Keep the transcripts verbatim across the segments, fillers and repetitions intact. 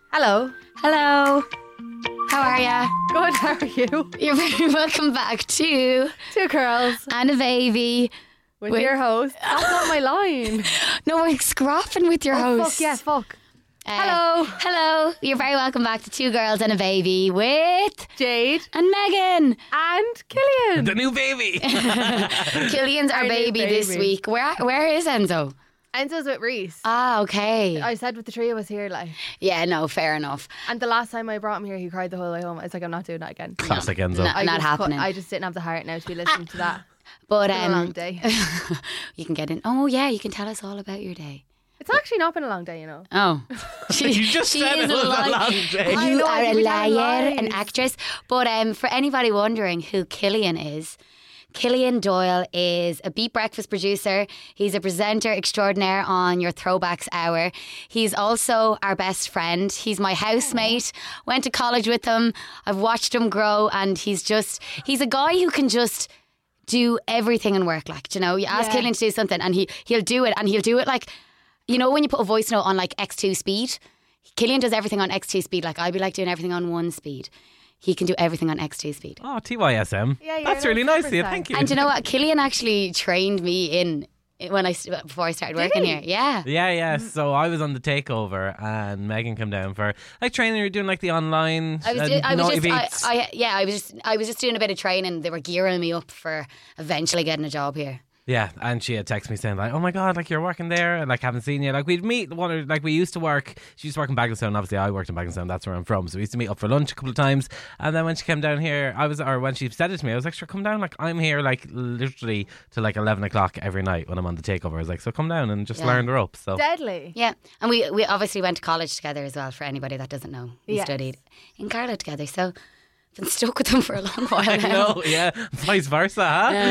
Hello. Hello. How are ya? Good, how are you? You're very welcome back to Two Girls and a Baby. with, with- your host. That's not my line. No, we're scrapping with your Oh, host. fuck, yeah, fuck. Uh, Hello. Hello. You're very welcome back to Two Girls and a Baby with Jade and Megan. and Killian. The new baby. Killian's our Our new baby, this baby. week. Where where is Enzo? Enzo's with Reese. Ah, okay. I said with the three of us here, like. Yeah, no, fair enough. And the last time I brought him here, he cried the whole way home. I was like, I'm not doing that again. Classic Enzo. No. I Not just happening. cou- I just didn't have the heart now to be listening to that. But It's been a um, long day. you can get in. Oh yeah, you can tell us all about your day. It's actually not been a long day, you know. Oh, she, You just she said is it was a li- long day. I You know, are I a think we tell liar, an lies. actress. But um, for anybody wondering who Killian is, Killian Doyle is a Beat Breakfast producer. He's a presenter extraordinaire on your Throwbacks Hour. He's also our best friend. He's my housemate. Went to college with him. I've watched him grow, and he's just, he's a guy who can just do everything in work. Like, you know, you ask Yeah. Killian to do something and he, he'll do it, and he'll do it like, you know, when you put a voice note on like X two speed, Killian does everything on X two speed. Like, I'd be like doing everything on one speed. He can do everything on X two speed. Oh, T Y S M. Yeah, you're That's a really little nice of you. superstar. Thank you. And you know what? Killian actually trained me in when I st- before I started working he? here. Yeah. Yeah, yeah. So I was on the takeover, and Megan came down for like training. You're doing like the online. I was, uh, do- I was naughty just, I, beats. I, yeah, I was just, I was just doing a bit of training. They were gearing me up for eventually getting a job here. Yeah, and she had texted me saying like, "Oh my god, like you're working there, and like haven't seen you." Like we'd meet one, or like we used to work. She used to work in Bagenstown. Obviously, I worked in Bagenstown. That's where I'm from. So we used to meet up for lunch a couple of times. And then when she came down here, I was, or when she said it to me, I was like, "Sure, come down." Like I'm here like literally till like eleven o'clock every night when I'm on the takeover. I was like, "So come down and just Yeah. learn the ropes." So Deadly. Yeah, and we we obviously went to college together as well. For anybody that doesn't know, we Yes. studied in Carlow together. So I've been stuck with them for a long while I now. know, yeah, vice versa,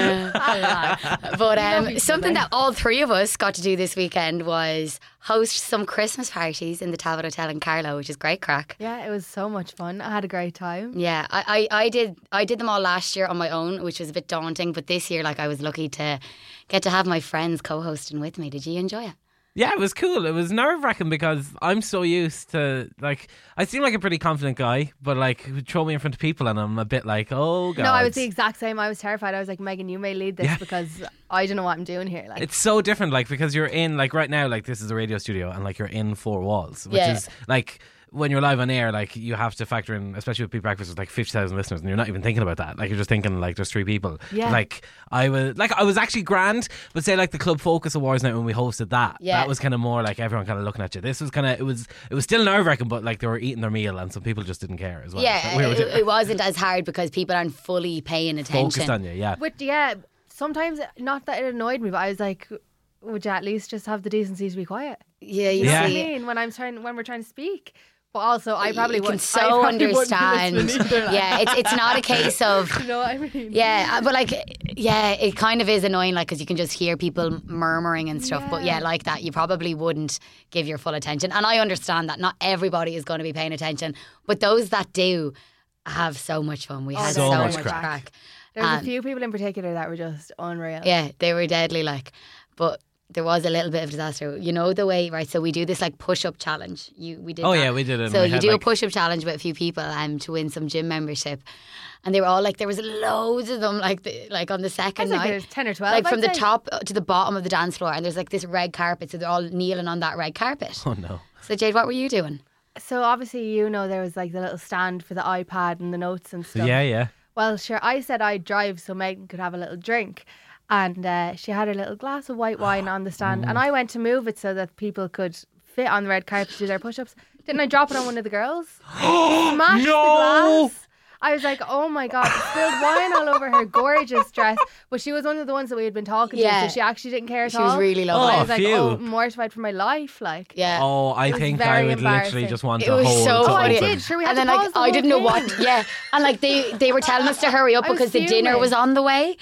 huh? But love um, each something other. that all three of us got to do this weekend was host some Christmas parties in the Talbot Hotel in Carlow, which is great crack. Yeah, it was so much fun. I had a great time. Yeah, I, I, I did I did them all last year on my own, which was a bit daunting. But this year, like, I was lucky to get to have my friends co-hosting with me. Did you enjoy it? Yeah, it was cool. It was nerve wracking because I'm so used to, like, I seem like a pretty confident guy, but like throw me in front of people and I'm a bit like, oh god. No, I was the exact same. I was terrified. I was like, Megan, you may lead this Yeah. because I don't know what I'm doing here. Like, It's so different, like, because you're in, like, right now, like, this is a radio studio and, like, you're in four walls, which Yeah. is, like, when you're live on air, like, you have to factor in, especially with Beat Breakfast, with, like, fifty thousand listeners, and you're not even thinking about that. Like, you're just thinking, like, there's three people. Yeah. Like, I was, like, I was actually grand, but say, like, the Club Focus Awards night when we hosted that, Yeah. that was kind of more, like, everyone kind of looking at you. This was kind of, it was, it was still nerve-wracking, but, like, they were eating their meal, and some people just didn't care as well. Yeah, But we were it, it wasn't as hard because people aren't fully paying attention. focused on you, yeah. But yeah, sometimes, not that it annoyed me, but I was like, would you at least just have the decency to be quiet? Yeah, you You know Yeah. what I see. mean? When I'm trying, when we're trying to speak. But also, I probably you can wouldn't. I so probably wouldn't be understand. listening either, like. Yeah, it's it's not a case of. You know what I mean? Yeah, uh, but like, yeah, it kind of is annoying, like, because you can just hear people murmuring and stuff. But yeah, Yeah. like that, you probably wouldn't give your full attention. And I understand that not everybody is going to be paying attention, but those that do have so much fun. We had so so, much much crack. crack. There was Um, a few people in particular that were just unreal. Yeah, they were deadly, like, but there was a little bit of disaster. You know the way, right? So we do this like push-up challenge. You we did. Oh, that. yeah, we did it, and So we you had, do a like- push-up challenge with a few people um, to win some gym membership, and they were all like, there was loads of them, like the, like on the I second was like, night. there's ten or twelve. Like from I'd the say. top to the bottom of the dance floor, and there's like this red carpet, so they're all kneeling on that red carpet. Oh, no. So Jade, what were you doing? So obviously, you know, there was like the little stand for the iPad and the notes and stuff. Yeah, yeah. Well, sure, I said I'd drive so Megan could have a little drink. And uh, she had her little glass of white wine on the stand. And I went to move it so that people could fit on the red carpet to do their push-ups. Didn't I drop it on one of the girls? Smashed No! the glass. I was like, oh my God, spilled wine all over her gorgeous dress. But she was one of the ones that we had been talking Yeah. to, so she actually didn't care at She all. was really But lovely. I Oh, was like, phew. oh, mortified for my life. Like, Yeah. Oh, I It was think I very would literally embarrassing. just want It to was hold so Oh, I funny. something. did. Sure, we had And to then like pause the I whole didn't know thing. what. Yeah, and like they they were telling us to hurry up I was because the dinner fuming. was on the way.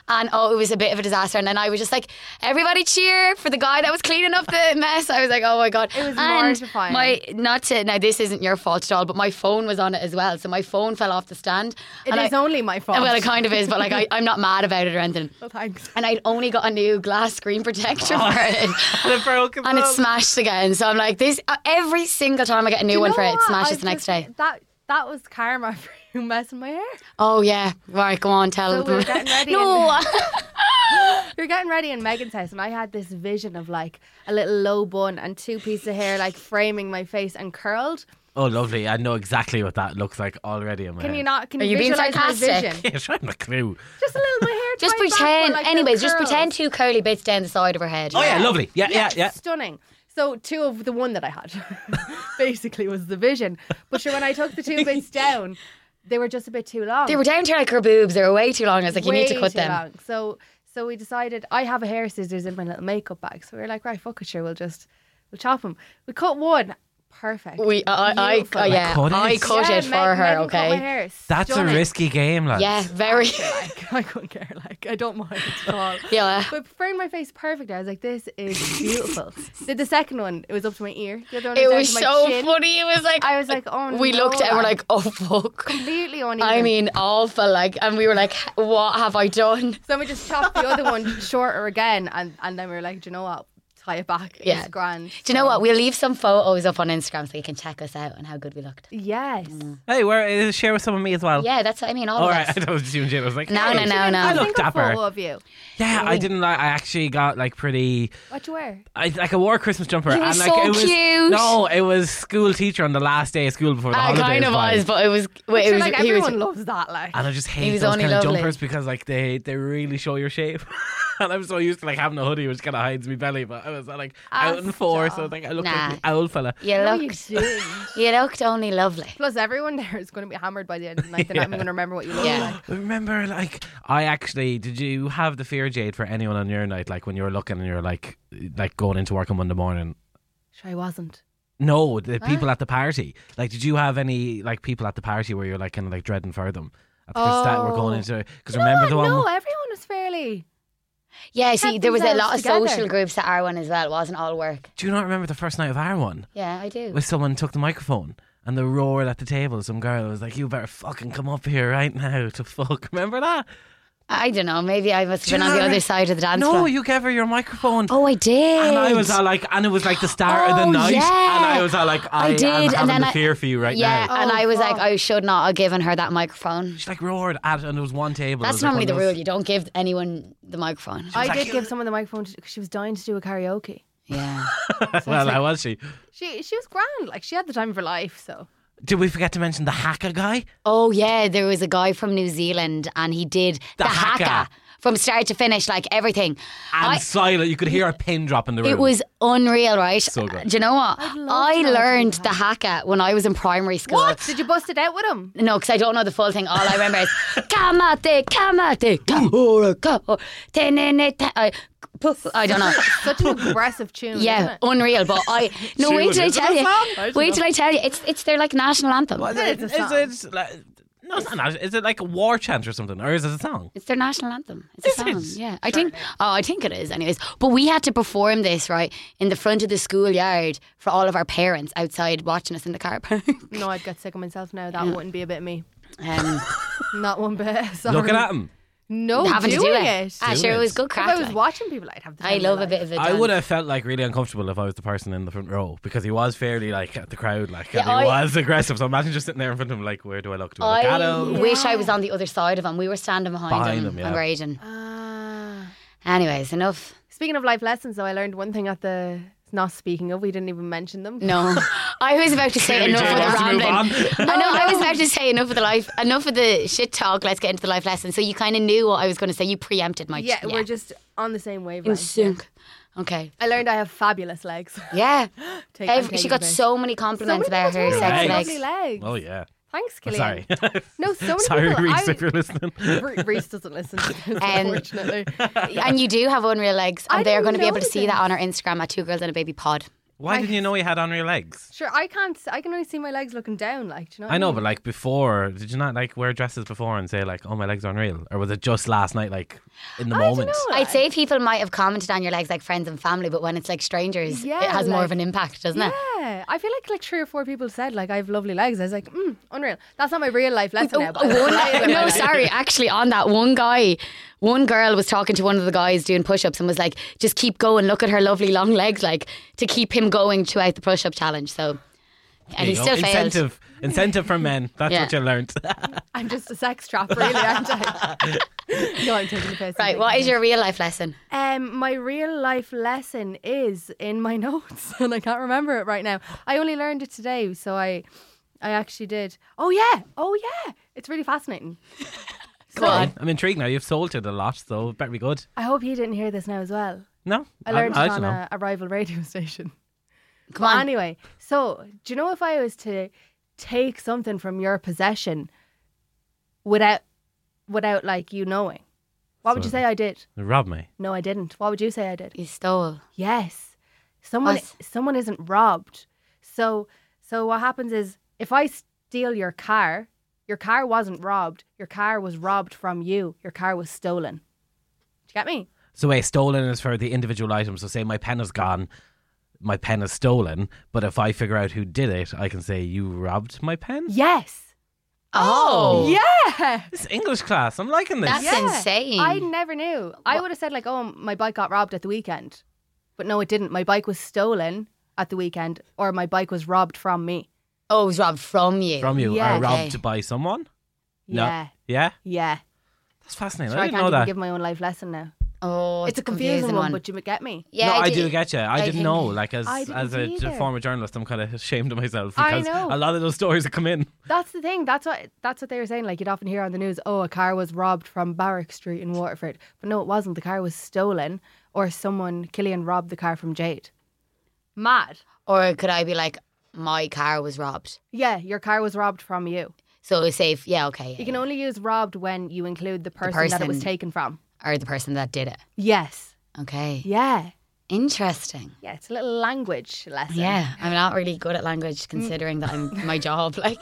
And oh, it was a bit of a disaster. And then I was just like, everybody cheer for the guy that was cleaning up the mess. I was like, oh my God. It was and mortifying. My, not to, now this isn't your fault at all, but my phone was on it as well. So my phone fell off the stand. It and is I, only my fault. Well, it kind of is, but like I, I'm not mad about it or anything. Well, thanks. And I'd only got a new glass screen protector Oh. for it. And it broke as And it well. smashed again. So I'm like, this uh, every single time I get a new Do you one know for it, it what? smashes I the next just- day. That that was karma for you messing my hair. Oh yeah, right, go on, tell So we were them. getting ready. No, We were getting ready in Megan's house, and I had this vision of like a little low bun and two pieces of hair like framing my face and curled. Oh, lovely. I know exactly what that looks like already in my Can head. you not? Can Are you, you being visualize my sarcastic? vision? Yeah, sure, I have a clue. Just a little my hair. just tied back, but, pretend. like, they're Anyways, just curls. pretend two curly bits down the side of her head. Oh, yeah, lovely. Yeah, yeah, yeah. Stunning. So two of the one that I had basically was the vision. But sure, when I took the two bits down, they were just a bit too long. They were down to like her boobs. They were way too long. I was like, you need to Way cut too them. long. So so we decided I have a hair scissors in my little makeup bag. So we were like, right, fuck it, sure, we'll just we'll chop them. We cut one. Perfect. We, I, I, Beautiful. I, yeah, cut it? I cut Yeah, it for Meg- her. Megan cut my Okay. hair. That's Stunning. a risky game, lads. Yeah, very. Like, I couldn't care. Like, I don't mind at all. Yeah. But framed my face perfect. I was like, this is beautiful. Did the second one? It was up to my ear. The other one It down was to my so chin. funny. It was like I was like, oh no. we looked at it and we're like, like, oh fuck. completely uneven. I mean, awful. Like, and we were like, what have I done? So we just chopped the other one shorter again, and and then we were like, do you know what? Tie it back. Yeah. It's grand. Do you know what? We'll leave some photos up on Instagram so you can check us out and how good we looked. Yes. Hey, where, uh, share with some of me as well. Yeah, that's what I mean. All All of right, I us. thought it was you and Jim. I was like, No, hey. no, no, no. I I look think a dapper. photo of you. Yeah, I didn't like. I actually got like pretty. What you wear? I like I wore a Christmas jumper. You were and like so it was cute. no, it was school teacher on the last day of school before the I holidays. kind of vibe. was, but it was. Wait, it Sure, was. like he was. everyone loves that. Like. And I just hate was those only kind of lovely. jumpers because like they they really show your shape. And I'm so used to like having a hoodie which kind of hides my belly, but I was like Ah, out in four, stop. so I think I looked Nah. like the owl fella. You No, you looked. didn't. You looked only lovely. Plus, everyone there is going to be hammered by the end of the night. They're not even going to remember what you look Yeah. like. Remember, like I actually did. You have the fear, Jade, for anyone on your night, like when you were looking and you're like, like going into work on Monday morning. Sure, I wasn't. No, the people at the party. Like, did you have any like people at the party where you're like kind of like dreading for them? Because that we're going Oh. into. Because remember the one. No, everyone was fairly. Yeah, see, Kept there was a themselves lot of together. social groups at our one as well. It wasn't all work. Do you not remember the first night of our one? Yeah, I do. Where someone took the microphone and they roared at the table. Some girl was like, "You better fucking come up here right now to fuck." Remember that? I don't know. Maybe I must have Do you been on not the other remember- side of the dance No, floor. you gave her your microphone. Oh, I did. And I was all like, and it was like the start of the Oh, night, yeah. and I was all like, I, I did, am and having then the I- fear for you right yeah, now. and Oh, I was fuck. like, I should not have given her that microphone. She like roared at, and there was one table. It That's was like normally one the of those- rule. You don't give anyone the microphone. I like, did "You- give someone the microphone because she was dying to do a karaoke. Yeah. Well, how was she? She she was grand. Like, she had the time of her life. So Did we forget to mention the Haka guy? Oh yeah, there was a guy from New Zealand, and he did the, The haka. haka. from start to finish, like everything. And I- silent. You could hear a pin drop in the room. It was unreal, right? So good. Do you know what? I'd love I to know how to learned do the haka when I was in primary school. what? Did you bust it out with him? No, because I don't know the full thing. All I remember is kamate, kamate, kamora, kamora, tenene, te- I I don't know. Such an aggressive tune. Yeah, Isn't it? unreal. But I no Tune, wait till I isn't tell it, you. Sam? I don't Wait know. till I tell you. It's it's their like national anthem. Was It's it, a is song. it like, no, it's not. Is it like a war chant or something? Or is it a song? It's their national anthem. It's a Is song. it? Yeah, I think. Oh, I think it is. Anyways, but we had to perform this right in the front of the schoolyard for all of our parents outside watching us in the car park. No, I'd get sick of myself now. That wouldn't be a bit me. Um, Not one bit. Sorry. Looking at him. No, having to doing do it. it. Ah, Doing sure, it it. was good If crack. I was like. watching people, I'd have the time I of my love a life. bit of a I dance. would have felt like really uncomfortable if I was the person in the front row because he was fairly like at the crowd, like and Yeah, he I- was aggressive. So imagine just sitting there in front of him, like, where do I look? Do I look at I him? wish I was on the other side of him. We were standing behind, Behind him, him, yeah. and raging. Ah. Anyways, enough. Speaking of life lessons, though, I learned one thing at the. Not speaking of, we didn't even mention them. No, I was about to say Clearly enough Jay of the wants to move rambling. on. I know. I was about to say enough of the life, enough of the shit talk. Let's get into the life lesson. So you kind of knew what I was going to say. You preempted my. Yeah, we're just on the same in wavelength. sync. Okay. I learned I have fabulous legs. Yeah. Take, I'm Every, she taking got the piss. so many So compliments many about her people told me I sexy had Legs. legs. lovely legs. Oh yeah. Thanks, I'm Killian. sorry. No, so many Sorry, people. Reese, I- if you're listening. Re- Reese doesn't listen to this, Um, unfortunately. And you do have unreal legs, and I they're didn't going to be able to notice see it. that on our Instagram at Two Girls and a Baby Pod. Why I- didn't you know you had unreal legs? Sure, I can't. I can only see my legs looking down. Like, do you know? What I know, mean? but like before, did you not like wear dresses before and say like, "Oh, my legs are unreal," or was it just last night, like in the I don't moment? know. I'd say people might have commented on your legs like friends and family, but when it's like strangers, Yeah, it has more like- of an impact, doesn't it? Yeah, I feel like like three or four people said like I have lovely legs. I was like, mm, unreal. That's not my real life lesson now. But One, no, sorry. Actually, on that, one guy, one girl was talking to one of the guys doing push-ups and was like, "Just keep going. Look at her lovely long legs," like to keep him going throughout the push-up challenge. So, and There he you go. still failed. Incentive, incentive for men. That's Yeah. what you learnt. I'm just a sex trap, really, aren't I? No, I'm taking the piss. I'm Right. taking What the is your real life lesson? Um, my real life lesson is in my notes, and I can't remember it right now. I only learned it today, so I, I actually did. Oh yeah, oh yeah, it's really fascinating. Go on. I'm intrigued now. You've sold it a lot, so it better be good. I hope you didn't hear this now as well. No, I learned I, I it don't on know. a, a rival radio station. Come But on. anyway, so do you know if I was to take something from your possession without, without like you knowing, what would you So- say I did? Rob me. No, I didn't. What would you say I did? You stole. Yes. Someone What? someone isn't robbed. So so what happens is if I steal your car, your car wasn't robbed. Your car was robbed from you. Your car was stolen. Do you get me? So wait, stolen is for the individual item. So say my pen is gone, my pen is stolen. But if I figure out who did it, I can say you robbed my pen. Yes. Oh. Yeah. This English class, I'm liking this. That's Yeah. insane. I never knew. I would have said like, "Oh, my bike got robbed at the weekend." But no, it didn't. My bike was stolen at the weekend or my bike was robbed from me. Oh, it was robbed from you. From you, Yeah. or robbed Okay. by someone. No. Yeah. Yeah, Yeah. that's fascinating. Sure, I I didn't can't know even that. give my own life lesson now. Oh, It's, a confusing, one, but you get me. yeah, no, I, do- do get you. I, I didn't think- know. Like as I didn't as a either. former journalist, I'm kind of ashamed of myself I because know. a lot of those stories that come in. That's the thing. That's what that's what they were saying. Like you'd often hear on the news, oh, a car was robbed from Barrack Street in Waterford. But no, it wasn't. The car was stolen or someone, Killian, robbed the car from Jade. Mad. Or could I be like, my car was robbed? Yeah, your car was robbed from you. So it's safe. Yeah, okay. yeah, You can yeah. only use robbed when you include the person, that it was person. taken from. Or the person that did it. Yes. Okay. Yeah. Interesting. Yeah, it's a little language lesson. Yeah, I'm not really good at language considering that I'm my job. Like,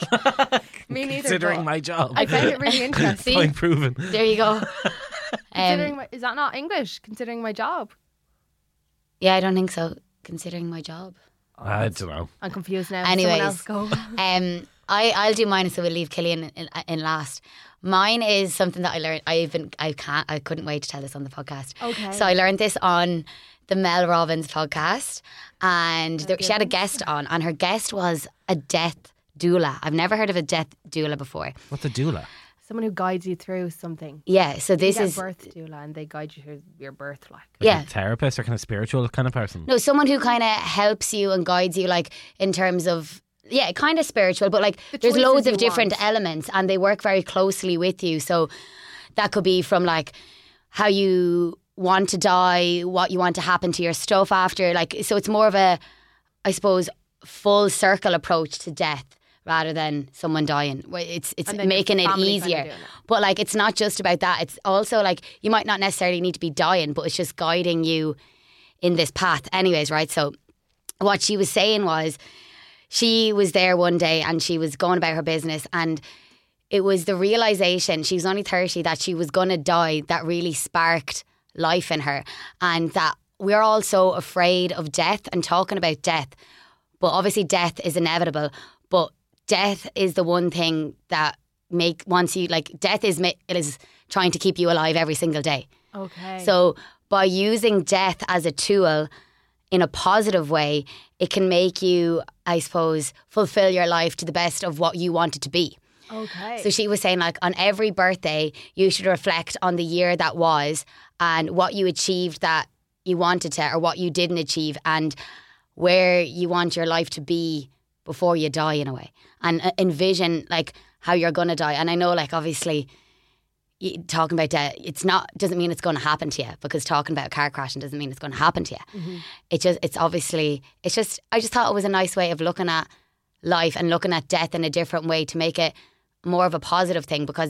Me neither. Considering but my job, I found it really interesting. point proven. there you go. Considering Um, my, is that not English? Considering my job. yeah, I don't think so. Considering my job. I don't know. I'm confused now. Anyways. Someone else go. Um, I I'll do mine, so we'll leave Killian in, in last. Mine is something that I learned. I've been I can't I couldn't wait to tell this on the podcast. Okay. So I learned this on the Mel Robbins podcast, and there, she had a guest on, and her guest was a death doula. I've never heard of a death doula before. What's a doula? Someone who guides you through something. Yeah. So You this get is a birth doula and they guide you through your birth, like. Like Yeah. a therapist or kind of spiritual kind of person. no someone who kind of helps you and guides you, like in terms of. Yeah, kind of spiritual, but like The there's choices loads you of different want. elements and they work very closely with you. So that could be from like how you want to die, what you want to happen to your stuff after. Like, so it's more of a, I suppose, full circle approach to death rather than someone dying. Well, It's it's And then your making it family kinda easier. doing it. But like, it's not just about that. It's also like you might not necessarily need to be dying, but it's just guiding you in this path. Anyways, right? So what she was saying was, she was there one day and she was going about her business, and it was the realization, she was only thirty, that she was going to die that really sparked life in her, and that we're all so afraid of death and talking about death. But obviously death is inevitable, but death is the one thing that make once you like death is ma- it is trying to keep you alive every single day. Okay. So by using death as a tool in a positive way, it can make you, I suppose, fulfill your life to the best of what you want it to be. okay. So she was saying, like, on every birthday, you should reflect on the year that was and what you achieved that you wanted to, or what you didn't achieve, and where you want your life to be before you die, in a way, and uh, envision like how you're going to die. And I know, like, obviously, y- talking about death, it's not doesn't mean it's going to happen to you, because talking about a car crashing doesn't mean it's going to happen to you. Mm-hmm. It just it's obviously it's just I just thought it was a nice way of looking at life and looking at death in a different way to make it more of a positive thing, because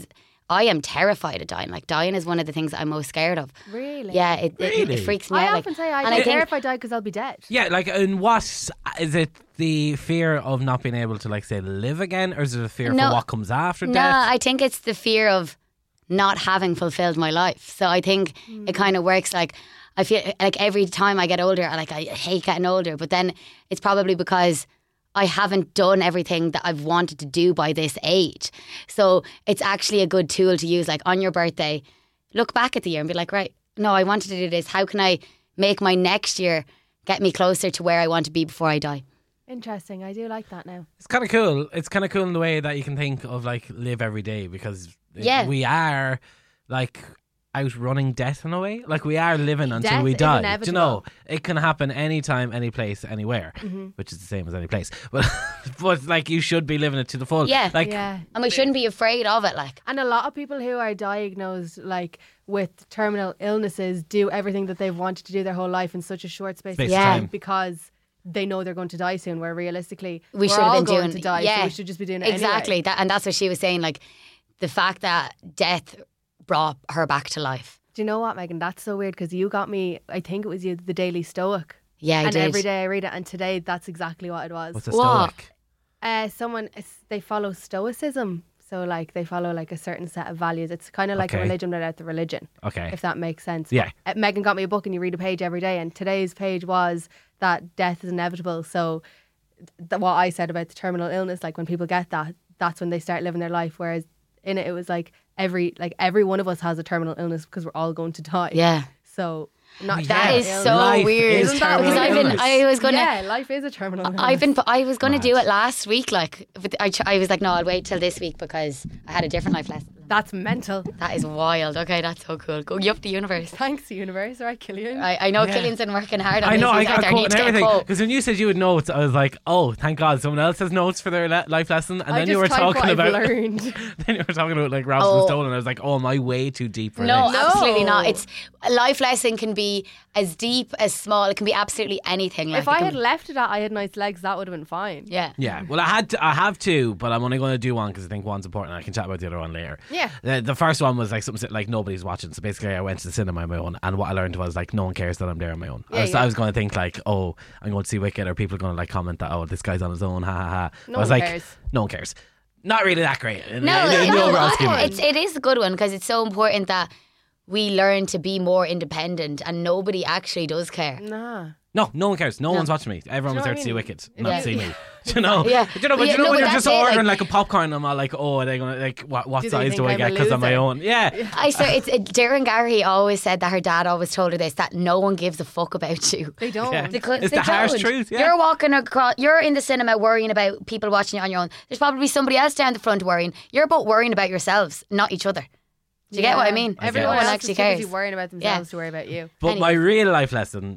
I am terrified of dying. Like dying is one of the things that I'm most scared of. Really? Yeah, it, it, Really? it freaks me I out. often like, say I and don't I care think if I die because I'll be dead. Yeah, like, and what is it? The fear of not being able to, like, say, live again, or is it a fear No. for what comes after no, death? I think it's the fear of not having fulfilled my life. So I think Mm. it kind of works like I feel like every time I get older, I like I hate getting older, but then it's probably because I haven't done everything that I've wanted to do by this age. So it's actually a good tool to use. Like on your birthday, look back at the year and be like, right, no, I wanted to do this. How can I make my next year get me closer to where I want to be before I die? Interesting. I do like that now. It's kind of cool. It's kind of cool in the way that you can think of, like, live every day, because Yeah. we are, like, outrunning death in a way. Like, we are living until Death we is die. Do you inevitable. know? It can happen anytime, any place, anywhere, Mm-hmm. which is the same as any place. But, but like, you should be living it to the full. Yeah. Like, Yeah. And we shouldn't be afraid of it. Like, And a lot of people who are diagnosed like with terminal illnesses do everything that they've wanted to do their whole life in such a short space, Space of of time time. because they know they're going to die soon. Where realistically, we we're should have all been going doing to die. Yeah, So we should just be doing it exactly. anyway. That, and that's what she was saying. Like the fact that death brought her back to life. Do you know what, Megan? That's so weird because you got me. I think it was you, the Daily Stoic, Yeah, I and did. every day I read it. And today, that's exactly what it was. what's a What? stoic? Uh, someone it's- they follow Stoicism, so like they follow like a certain set of values. It's kind of like Okay. a religion without the religion, Okay. if that makes sense. Yeah. Uh, Megan got me a book, and you read a page every day. And today's page was that death is inevitable. So, th- what I said about the terminal illness, like when people get that, that's when they start living their life. Whereas in it, it was like every like every one of us has a terminal illness because we're all going to die. Yeah. So not That Yeah. is terminal so illness. Life weird. is Isn't that terminal Because I've been, illness. I was gonna, Yeah, life is a terminal illness. I've been, I was gonna do Mad. it last week. Like, but I, ch- I was like, no, I'll wait till this week because I had a different life lesson. That's mental. That is wild. Okay, that's so cool. Go up the universe. Thanks, universe. All right, Killian. I, I know Yeah. Killian's been working hard on I this. know, I He's out got there, a quote needs and to get a everything. quote. Because when you said you had notes, I was like, oh, thank God, someone else has notes for their le- life lesson. And I then just you were type talking what I've about, learned. then you were talking about like Robson Oh. Stone, and I was like, oh, am I way too deep for No, this? absolutely not. No. It's a life lesson can be as deep as small. It can be absolutely anything. Like, If it I can- had left it at I had nice legs, that would have been fine. yeah. Yeah, well, I had to, I have two, but I'm only going to do one because I think one's important. And I can chat about the other one later. Yeah. The, the first one was like something like nobody's watching. So basically, I went to the cinema on my own, and what I learned was like no one cares that I'm there on my own. Yeah, I was, yeah. I was going to think like, oh, I'm going to see Wicked, or people are going to like comment that, oh, this guy's on his own, ha ha ha. No I was one like, cares. no one cares. Not really that great. In, No, in, in the no, overall I- scheme of it's it is a good one because it's so important that we learn to be more independent, and nobody actually does care. Nah. No, no one cares. No, one's watching me. Everyone was Do there you know to what I see mean? Wicked, Yeah. not see me. Do you know? Yeah. Do you know? But Yeah, you know no, when but you're just that's it, ordering like- like, a popcorn, I'm all like, oh, are they gonna like what, what Do they size think do I I'm a get because I'm my loser? own? Yeah. I swear, it's it, Darren Gary always said that her dad always told her this, that no one gives a fuck about you. They don't. Yeah. Because It's they the harsh don't. truth, yeah. You're walking across, you're in the cinema worrying about people watching you on your own. There's probably somebody else down the front worrying. You're both worrying about yourselves, not each other. Do you get what I mean? I Everyone get it. else actually is too busy cares. worrying about themselves to worry about you. But my Anyways. real life lesson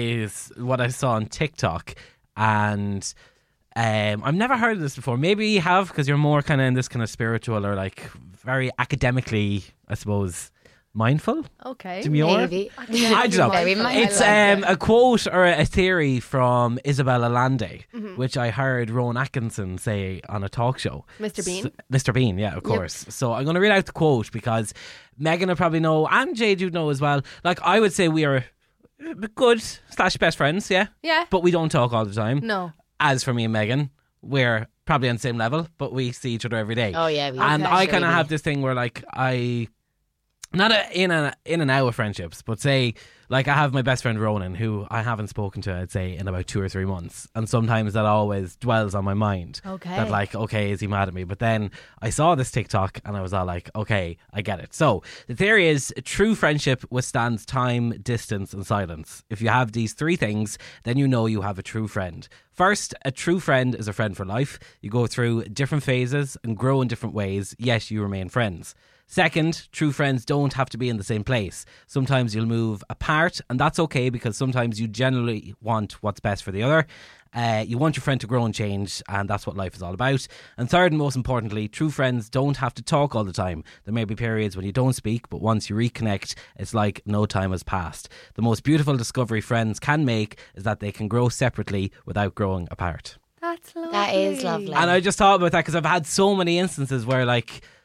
is what I saw on TikTok, and um, I've never heard of this before. Maybe you have because you're more kind of in this kind of spiritual or like very academically, I suppose, mindful. Okay. Demure? Maybe. I don't know. Very mindful. It's I like um, it. a quote or a theory from Isabella Lande, Mm-hmm. which I heard Rowan Atkinson say on a talk show. Mister Bean? S- Mister Bean, yeah, of course. So I'm going to read out the quote because Megan will probably know, and Jade you'd know as well. Like, I would say we are good slash best friends, yeah? Yeah. But we don't talk all the time. No. As for me and Megan, we're probably on the same level, but we see each other every day. Oh, yeah. We And Okay. I Sure kind of we have do. this thing where like I not a, in a in and out of friendships, but say like I have my best friend Ronan, who I haven't spoken to, I'd say, in about two or three months, and sometimes that always dwells on my mind. Okay. That like, okay, is he mad at me? But then I saw this TikTok and I was all like, okay, I get it. So the theory is true friendship withstands time, distance, and silence. If you have these three things, then you know you have a true friend. First, a true friend is a friend for life. You go through different phases and grow in different ways, yet you remain friends. Second, true friends don't have to be in the same place. Sometimes you'll move apart, and that's okay because sometimes you generally want what's best for the other. Uh, you want your friend to grow and change, and that's what life is all about. And third, and most importantly, true friends don't have to talk all the time. There may be periods when you don't speak, but once you reconnect, it's like no time has passed. The most beautiful discovery friends can make is that they can grow separately without growing apart. That's lovely. That is lovely. And I just thought about that because I've had so many instances where, like,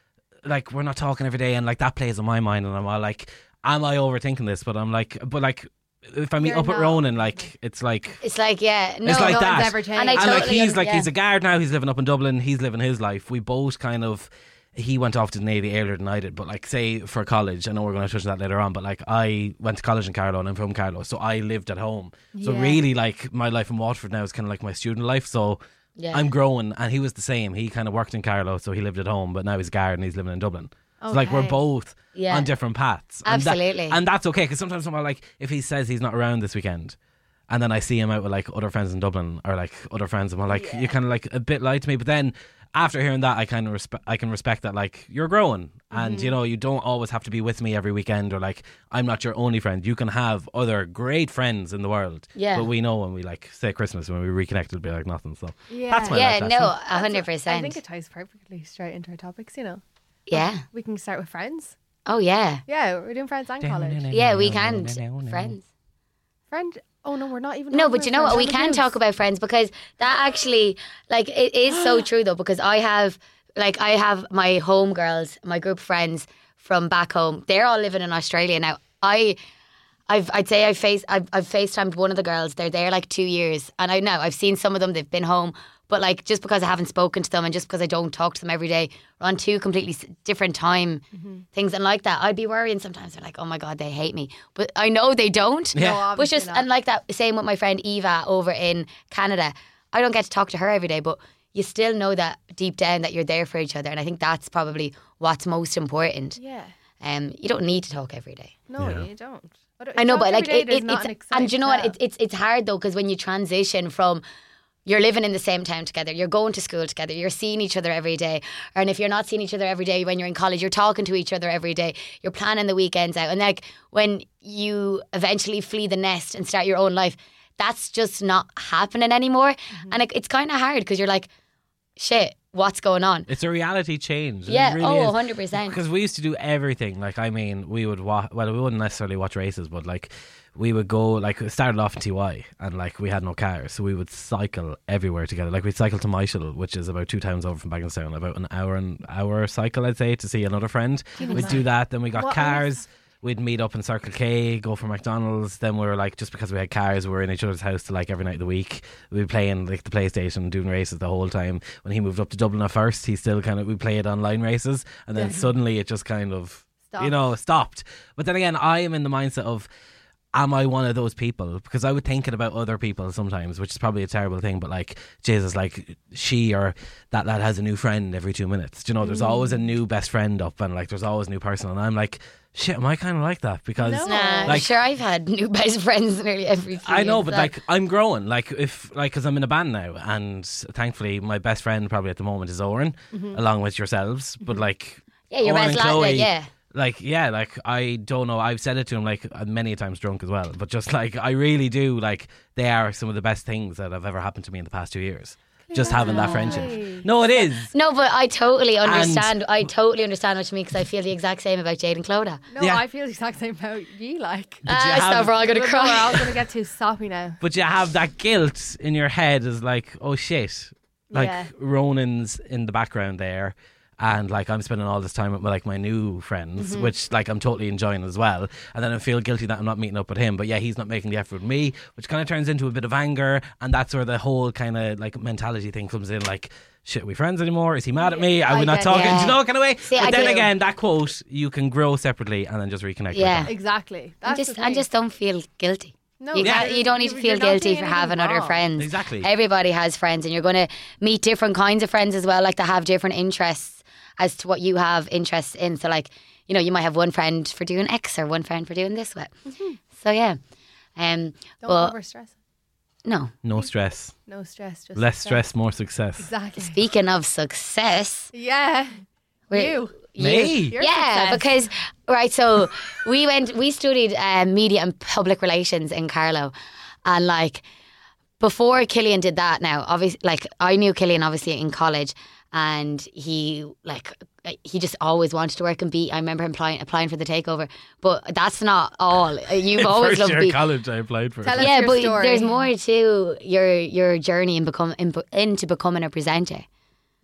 like we're not talking every day, and like that plays on my mind, and I'm all like, am I overthinking this? But I'm like, but like. If I meet You're up at not. Ronan, like it's like It's like, yeah, no, it's like no that. one's ever changed. And I and totally like he's un- like yeah. he's a guard now. He's living up in Dublin. He's living his life. We both kind of. He went off to the Navy earlier than I did, but like say for college, I know we're going to touch on that later on. But like I went to college in Carlow, and I'm from Carlow, so I lived at home. So Yeah. really, like my life in Waterford now is kind of like my student life. So Yeah. I'm growing, and he was the same. He kind of worked in Carlow, so he lived at home, but now he's guard and he's living in Dublin. So like we're Okay. both Yeah. on different paths. And that- Absolutely. and that's okay, because sometimes I'm like, if he says he's not around this weekend, and then I see him out with like other friends in Dublin or like other friends, and I'm like, you kind of like a bit lied to me. But then after hearing that, I kind of respect. I can respect that like you're growing, and you know you don't always have to be with me every weekend, or like I'm not your only friend. You can have other great friends in the world. Yeah. But we know when we like say Christmas, when we reconnect, it'll be like nothing. So Yeah. that's my Yeah, life no, lesson. a hundred I percent. think it ties perfectly straight into our topics, you know. Yeah. We can start with friends. Oh yeah. Yeah, we're doing friends and college. Yeah, we can. Friends. Friend. Oh no, we're not even. No, talking but you about know what? friends We on the can groups. talk about friends, because that actually, like, it is so true though. Because I have, like, I have my home girls, my group of friends from back home. They're all living in Australia now. I, I've, I'd say I've faced, I've, I've FaceTimed one of the girls. They're there like two years, and I know I've seen some of them. They've been home, but like just because I haven't spoken to them, and just because I don't talk to them every day, we're on two completely s- different time things, and like that, I'd be worrying sometimes. They're like, oh my god, they hate me, but I know they don't. Yeah. No, But obviously just not. and like that, same with my friend Eva over in Canada. I don't get to talk to her every day, but you still know that deep down that you're there for each other, and I think that's probably what's most important. Yeah. Um, you don't need to talk every day. No, Yeah. you don't. But I know, talk but like every it, day, there's it, not it's an and do you know what? exciting It's it's it's hard though, because when you transition from you're living in the same town together, you're going to school together, you're seeing each other every day, and if you're not seeing each other every day when you're in college, you're talking to each other every day, you're planning the weekends out, and like when you eventually flee the nest and start your own life, that's just not happening anymore, Mm-hmm. and like, it's kind of hard because you're like, shit, what's going on? It's a reality change. It Yeah, really oh, is. one hundred percent. Because we used to do everything. Like, I mean, we would watch, well, we wouldn't necessarily watch races, but like, we would go, like, it started off in T Y, and like, we had no cars, so we would cycle everywhere together. Like, we'd cycle to Michael, which is about two towns over from Bagenstown, about an hour and hour cycle, I'd say, to see another friend. We'd do that, then we got What cars. We'd meet up in Circle K, go for McDonald's. Then we were like, just because we had cars, we were in each other's house to like every night of the week. We'd be playing like the PlayStation, doing races the whole time. When he moved up to Dublin at first, he still kind of, we played online races. And then suddenly it just kind of, Stopped. you know, stopped. But then again, I am in the mindset of, am I one of those people? Because I would think it about other people sometimes, which is probably a terrible thing. But like, Jesus, like she or that lad has a new friend every two minutes. Do you know, there's always a new best friend up, and like there's always a new person. And I'm like, shit, am I kind of like that? Because No. Nah, Like- sure, I've had new best friends nearly every few I know, years, but so- like I'm growing. Like if like because I'm in a band now, and thankfully my best friend probably at the moment is Oren, along with yourselves. But like yeah, your Oren best and lad, Chloe, yeah. like yeah, like I don't know. I've said it to him like many times drunk as well. But just like I really do like they are some of the best things that have ever happened to me in the past two years. Just having that friendship. No, it is. No, but I totally understand. I totally understand what you mean, because I feel the exact same about Jade and Clodagh. No, Yeah. I feel the exact same about you. Like, But you Ah, have- stop, we're all going to Look, we're all cry. gonna get too soppy now. But you have that guilt in your head is like, oh shit. Like Yeah. Ronan's in the background there, and like I'm spending all this time with like my new friends, Mm-hmm. which like I'm totally enjoying as well. And then I feel guilty that I'm not meeting up with him, but yeah, he's not making the effort with me, which kind of turns into a bit of anger, and that's where the whole kind of like mentality thing comes in. Like, shit, are we friends anymore? Is he mad at me? Are I we not get talking? it. Do you know, kind of way? See, but I then do. again, that quote, you can grow separately and then just reconnect. Yeah. With them. Exactly. And That's just the and thing. just don't feel guilty. No, you, Yeah. can't, you don't need to you're- feel you're not guilty doing for anything having other wrong. friends. Exactly. Everybody has friends, and you're going to meet different kinds of friends as well, like that have different interests as to what you have interests in. So, like, you know, you might have one friend for doing X or one friend for doing this way. So yeah, um, Don't but over stress. no. No stress. No stress. Just Less success. stress, more success. Exactly. Speaking of success, Yeah. we're- You. Me? Your yeah, success. because right, so we went, we studied uh, media and public relations in Carlow, and like before Killian did that, now obviously, like I knew Killian obviously in college, and he like he just always wanted to work in Beat. I remember him applying, applying for the takeover, but that's not all. You've always First loved year Beat. of college, I applied for Tell it. us Yeah, your but story. there's more to your your journey in become in, into becoming a presenter.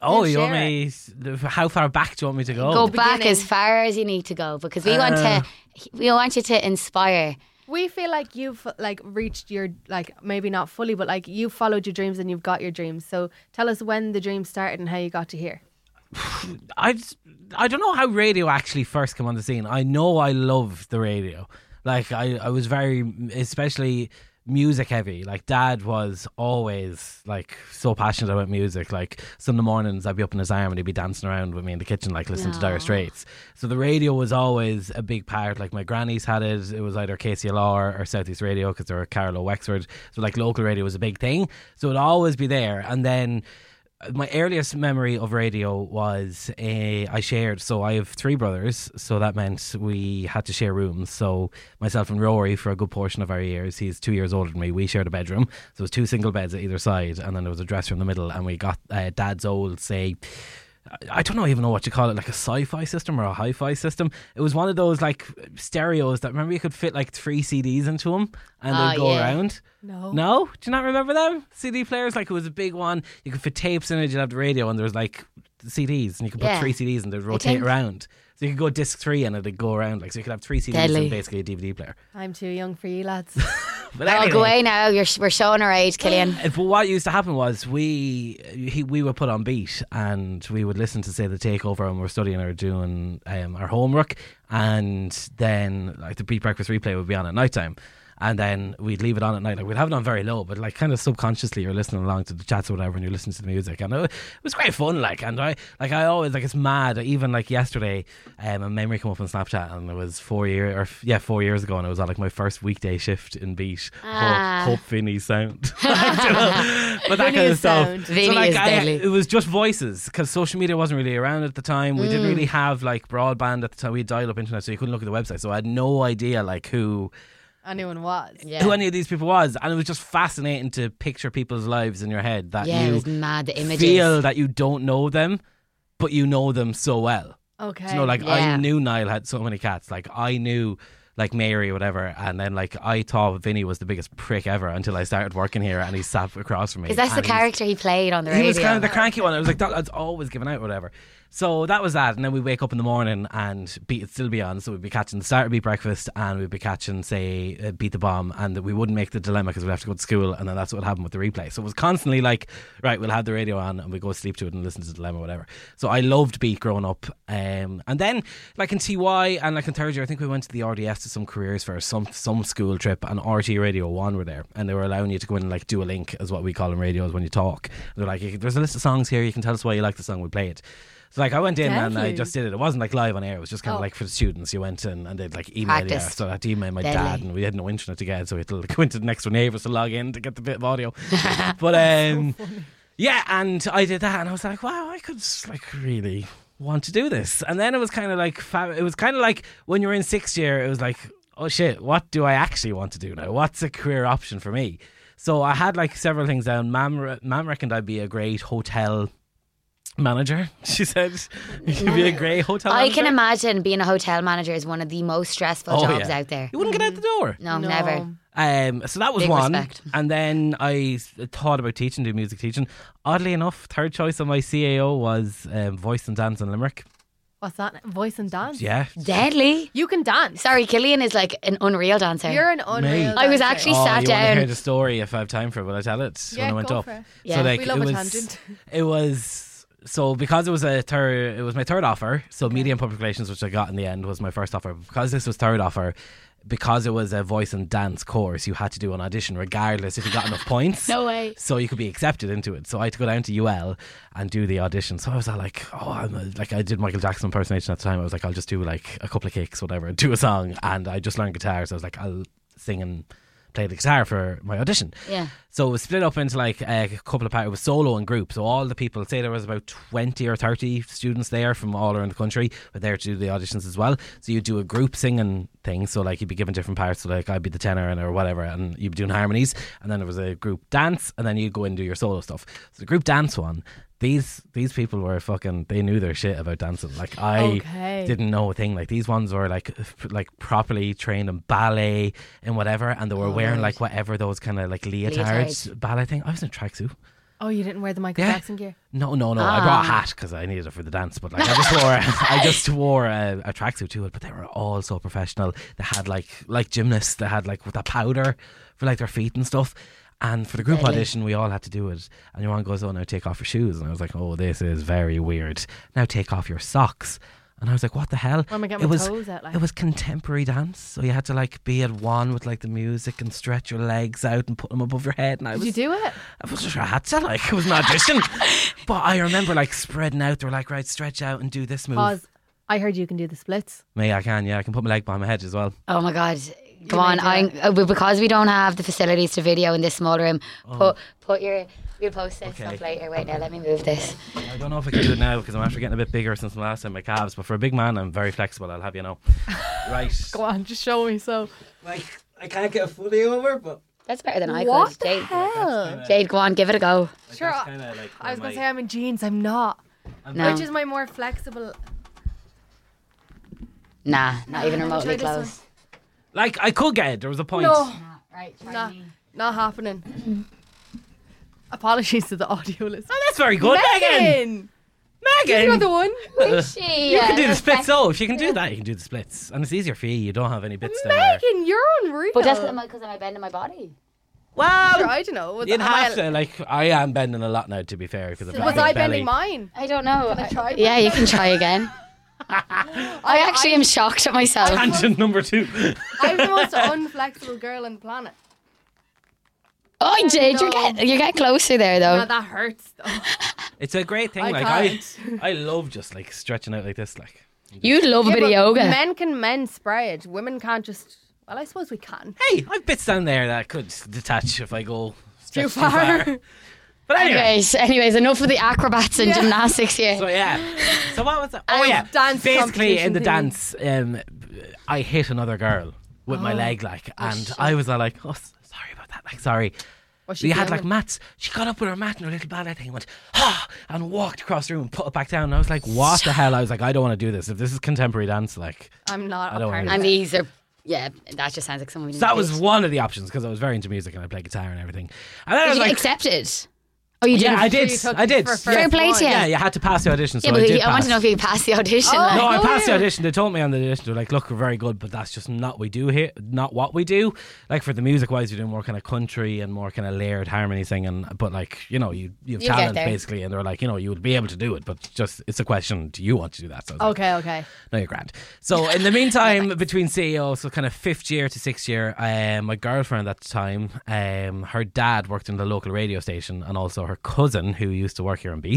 Oh, Yeah, you want share me? How far back do you want me to go? Go the back beginning. as far as you need to go because we want Uh. to. We want you to inspire. We feel like you've like reached your like maybe not fully, but like you've followed your dreams and you've got your dreams. So tell us when the dream started and how you got to here. I just- I don't know how radio actually first came on the scene. I know I loved the radio. Like I, I was very, especially music heavy. Like Dad was always like so passionate about music. Like Sunday mornings I'd be up in his arm and he'd be dancing around with me in the kitchen, like listening to Dire Aw. Straits. So the radio was always a big part. Like my grannies had it. It was either K C L R or Southeast Radio because they were Carlow Wexford. So like local radio was a big thing. So it'd always be there. And then my earliest memory of radio was uh, I shared. So I have three brothers, so that meant we had to share rooms. So myself and Rory, for a good portion of our years, he's two years older than me, we shared a bedroom. So it was two single beds at either side, and then there was a dresser in the middle. And we got uh, Dad's old, say, I don't know even know what you call it, like a sci-fi system or a hi-fi system. It was one of those like stereos that, remember, you could fit like three C Ds into them and Oh, they'd go yeah. around. No. No? Do you not remember them? C D players? Like it was a big one. You could fit tapes in it, you'd have the radio, and there was like C Ds, and you could put Yeah. three C Ds and they'd rotate think- around. So you could go disc three and it'd go around. Like, so you could have three C Ds Deadly. and basically a D V D player. I'm too young for you lads. But Oh, anyway, go away now. You're, we're showing our age, Killian. Uh, But what used to happen was we he, we would put on beat and we would listen to, say, The Takeover, and we're studying or doing um, our homework, and then like the Beat Breakfast replay would be on at night time. And then we'd leave it on at night. Like we'd have it on very low, but like kind of subconsciously you're listening along to the chats or whatever, and you're listening to the music, and it, it was great fun. Like, and I like I always like it's mad. Even like yesterday, um, a memory came up on Snapchat, and it was four years or yeah four years ago, and it was on like my first weekday shift in Beat. Ah. Hope, hope Vinny sound, Like, you know, but that kind Vinny of stuff. sound. So, Vinny like, is I- deadly. it was just voices because social media wasn't really around at the time. We didn't really have like broadband at the time. We had dial-up internet, so you couldn't look at the website. So I had no idea like who. Anyone was. Yeah. who any of these people was, and it was just fascinating to picture people's lives in your head that Yeah, it you was mad. The images. feel that you don't know them, but you know them so well. Okay. Do you know, like I Yeah. knew Niall had so many cats. Like I knew like Mary or whatever, and then like I thought Vinny was the biggest prick ever until I started working here, and he sat across from me. Because that's the and he's- character he played on the he radio. was kind of the cranky one. I was like, that lad's always giving out, whatever. So that was that, and then we wake up in the morning and beat, it'd still be on. So we'd be catching the start of Beat Breakfast, and we'd be catching, say, uh, Beat the Bomb, and we wouldn't make the dilemma because we'd have to go to school, and then that's what would happen with the replay. So it was constantly like, right, we'll have the radio on, and we go sleep to it and listen to the dilemma, whatever. So I loved Beat growing up, um, and then like in T Y and like in third year, I think we went to the R D S to some careers fair, some some school trip, and R T Radio One were there, and they were allowing you to go in and like do a link, as what we call in radios when you talk. They're like, there's a list of songs here, you can tell us why you like the song, we'll play it. So like I went in and I Deadly. just did it. It wasn't like live on air. It was just kind of Oh. like for the students. You went in and they'd like email you. Practiced. So I had to email my Deadly. dad, and we had no internet to get, so we had to like, go into the next door neighbours to log in to get the bit of audio. But um, yeah, and I did that, and I was like, wow, I could like really want to do this. And then it was kind of like fa- it was kind of like when you're in sixth year, it was like, oh shit, what do I actually want to do now? What's a career option for me? So I had like several things down. Mam, re- Mam reckoned I'd be a great hotel manager. She said you'd be a great hotel I manager. can imagine being a hotel manager is one of the most stressful Oh, jobs yeah. out there. You wouldn't get out the door. No, No. never. Um, so that was Big one. respect. And then I s- thought about teaching, do music teaching. Oddly enough, third choice on my C A O was um, voice and dance in Limerick. What's that? Voice and dance? Yeah. Deadly. You can dance. Sorry, Killian is like an unreal dancer. You're an unreal I was dancer. actually Oh, sat you want to down. hear the story if I have time for it? Will I tell it? Yeah, when I went go up. for it. Yeah. So like We love it a was, tangent. It was so because it was a third. It was my third offer. So media and public relations, which I got in the end, was my first offer. Because this was third offer, because it was a voice and dance course, you had to do an audition regardless if you got enough points. No way. So you could be accepted into it. So I had to go down to U L and do the audition. So I was all like, oh, I'm a, like I did Michael Jackson impersonation at the time. I was like, I'll just do like a couple of kicks, whatever, do a song, and I just learned guitar. So I was like, I'll sing and play the guitar for my audition. Yeah. So it was split up into like a couple of parts. It was solo and group. So all the people, say there was about twenty or thirty students there from all around the country, were there to do the auditions as well. So you do a group singing thing. So like you'd be given different parts. So like I'd be the tenor and or whatever, and you'd be doing harmonies. And then there was a group dance, and then you'd go in and do your solo stuff. So the group dance one, these these people were fucking, they knew their shit about dancing. Like I Okay. didn't know a thing. Like these ones were like f- like properly trained in ballet and whatever, and they were Oh, wearing right. like whatever those kind of like leotards, Leotards. ballet thing. I was in a tracksuit. Oh, you didn't wear the Michael Yeah. Jackson gear? No, no, no. Ah. I brought a hat because I needed it for the dance. But like, I just wore, I just wore a, a tracksuit to it. But they were all so professional. They had like, like gymnasts. They had like with that powder for like their feet and stuff. And for the group Really? audition, we all had to do it. And your one goes, "Oh, now take off your shoes." And I was like, "Oh, this is very weird. Now take off your socks." And I was like, "What the hell?" Where am I getting it my was, toes out? Like? It was contemporary dance, so you had to like be at one with like the music and stretch your legs out and put them above your head. And I Did was, you do it? I was just I had to like it was an audition, but I remember like spreading out. They were like, "Right, stretch out and do this move." Pause. I heard you can do the splits. Me, I can, yeah, I can put my leg behind my head as well. Oh my God. Come You on, may do I, uh, because we don't have the facilities to video in this small room, Oh. put put your, we'll post this Okay. up later. Wait now, let me move this. I don't know if I can do it now because I'm after getting a bit bigger since my last time my calves. But for a big man, I'm very flexible. I'll have you know. Right, Go on, just show me. So like I can't get fully over, but That's better than I what could. the Jade, hell? Jade, go on, give it a go. like, Sure, that's kinda, like, I was where gonna my- say I'm in jeans. I'm not. I'm No. Which is my more flexible? Nah, not even Let me remotely try this close. like I could get it. There was a point. No, Right, try nah, me. not happening. Apologies to the audio listeners. Oh, that's very good, Megan. Megan, Megan, you're the one. Is she? you can do Uh, the splits. So if you can do that, you can do the splits, and it's easier for you. You don't have any bits down there. Megan, you're unreal. But that's because I'm bending my body. Well, Sure, I don't know. Was, you'd am I- have to. Like I am bending a lot now, to be fair, because of was my I belly. bending mine? I don't know. Can I try? Yeah, you can try again. I actually am shocked at myself. Tangent number two. I'm the most unflexible girl on the planet. Oh, Jade, you're No. getting you're getting closer there though. No, that hurts. Though. It's a great thing. I like can't. I, I love just like stretching out like this. Like You'd love a Yeah, bit of but yoga. Men can men spray it. Women can't just. Well, I suppose we can. hey, I've bits down there that could detach if I go Too stretch far. But anyway. Anyways, anyways, enough of the acrobats and Yeah. gymnastics here. So yeah. So what was that? Oh Um, yeah. dance Basically, in the competition dance, um, I hit another girl with my Oh. leg, like, and shit. I was all like, "Oh, s- sorry about that. Like, sorry." Was she We had filming? like mats. She got up with her mat and her little ballet thing and went, ah, and walked across the room and put it back down. And I was like, what the hell? I was like, I don't want to do this. If this is contemporary dance, like, I'm not I a don't part wanna of And it. these are, yeah, that just sounds like someone. we so need that to was date. one of the options because I was very into music and I played guitar and everything. And then I Did was you like, get accepted? Oh, you yeah, didn't. I did. you took I did. for Yeah. Fair play to you. Yeah, you had to pass the audition. So Yeah, I but did I want to know pass. if you passed the audition. Oh. like. No, I Oh, passed the yeah. audition. They told me on the audition, they're like, look, we're very good, but that's just not what we do here. Not what we do. Like for the music wise, you're doing more kind of country and more kind of layered harmony singing. But like, you know, you, you have You'll get talent there. basically. And they're like, you know, you would be able to do it, but just, it's a question, do you want to do that? So I was like, Okay, okay. no, you're grand. So in the meantime, between C E O, so kind of fifth year to sixth year, um, my girlfriend at the time, um, her dad worked in the local radio station, and also her cousin, who used to work here on Beat,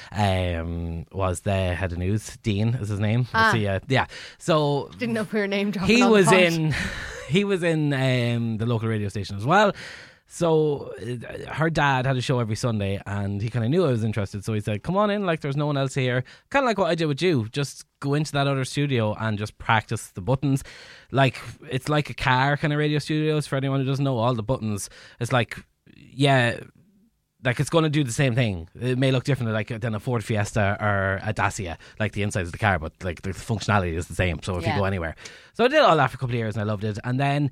um, was the head of news. Dean is his name. Ah. So, yeah, yeah. So Didn't know if we were name dropping. he on the was pod. in, he was in um, the local radio station as well. So uh, her dad had a show every Sunday, and he kind of knew I was interested. So he said, "Come on in, like there's no one else here." Kind of like what I did with you. Just go into that other studio and just practice the buttons. Like it's like a car kind of radio studios. For anyone who doesn't know, all the buttons. It's like, yeah. Like it's going to do the same thing. It may look different, like than a Ford Fiesta or a Dacia, like the inside of the car, but like the functionality is the same. So if Yeah. you go anywhere, so I did all that for a couple of years and I loved it. And then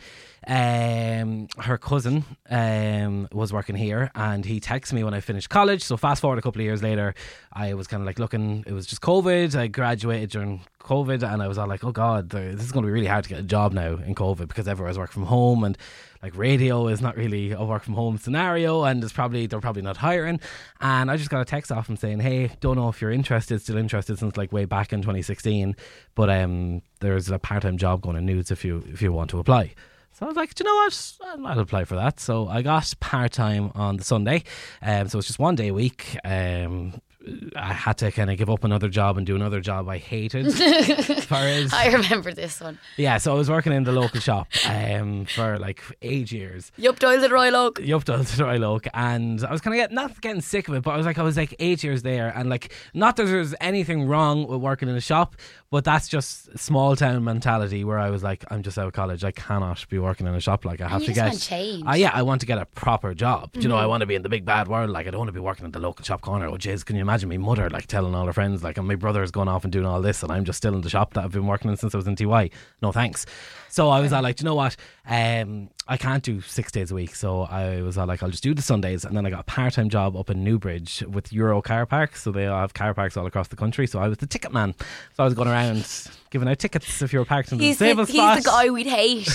um, her cousin um, was working here, and he texted me when I finished college. So fast forward a couple of years later, I was kind of like looking. It was just COVID. I graduated during COVID, and I was all like, "Oh God, this is going to be really hard to get a job now in COVID because everyone's working from home and." Like radio is not really a work from home scenario, and it's probably they're probably not hiring. And I just got a text off him saying, "Hey, don't know if you're interested, still interested since like way back in twenty sixteen, but um, there's a part time job going in Nudes if you if you want to apply." So I was like, do you know what? I'll, I'll apply for that. So I got part time on the Sunday, um, so it's just one day a week. Um, I had to kind of give up another job and do another job I hated. As far as I remember this one. yeah, so I was working in the local shop um, for like eight years. Yup, Doyle at Royal Oak. Yup, to Royal Oak, and I was kind of get, not getting sick of it, but I was like, I was like eight years there, and like, not that there's anything wrong with working in a shop, but that's just small town mentality where I was like, I'm just out of college, I cannot be working in a shop. Like I have you to just get, want change. Uh, yeah, I want to get a proper job. Do you know, I want to be in the big bad world. Like I don't want to be working in the local shop corner. Oh, jeez, can you imagine me mother like telling all her friends like, and my brother's going off and doing all this, and I'm just still in the shop that I've been working in since I was in T Y. No thanks. So I was all like, you know what, um, I can't do six days a week. So I was all like, I'll just do the Sundays. And then I got a part-time job up in Newbridge with Euro Car Park. So they all have car parks all across the country. So I was the ticket man. So I was going around giving out tickets if you were parked in the He's the, disabled he's spot. the guy we'd hate.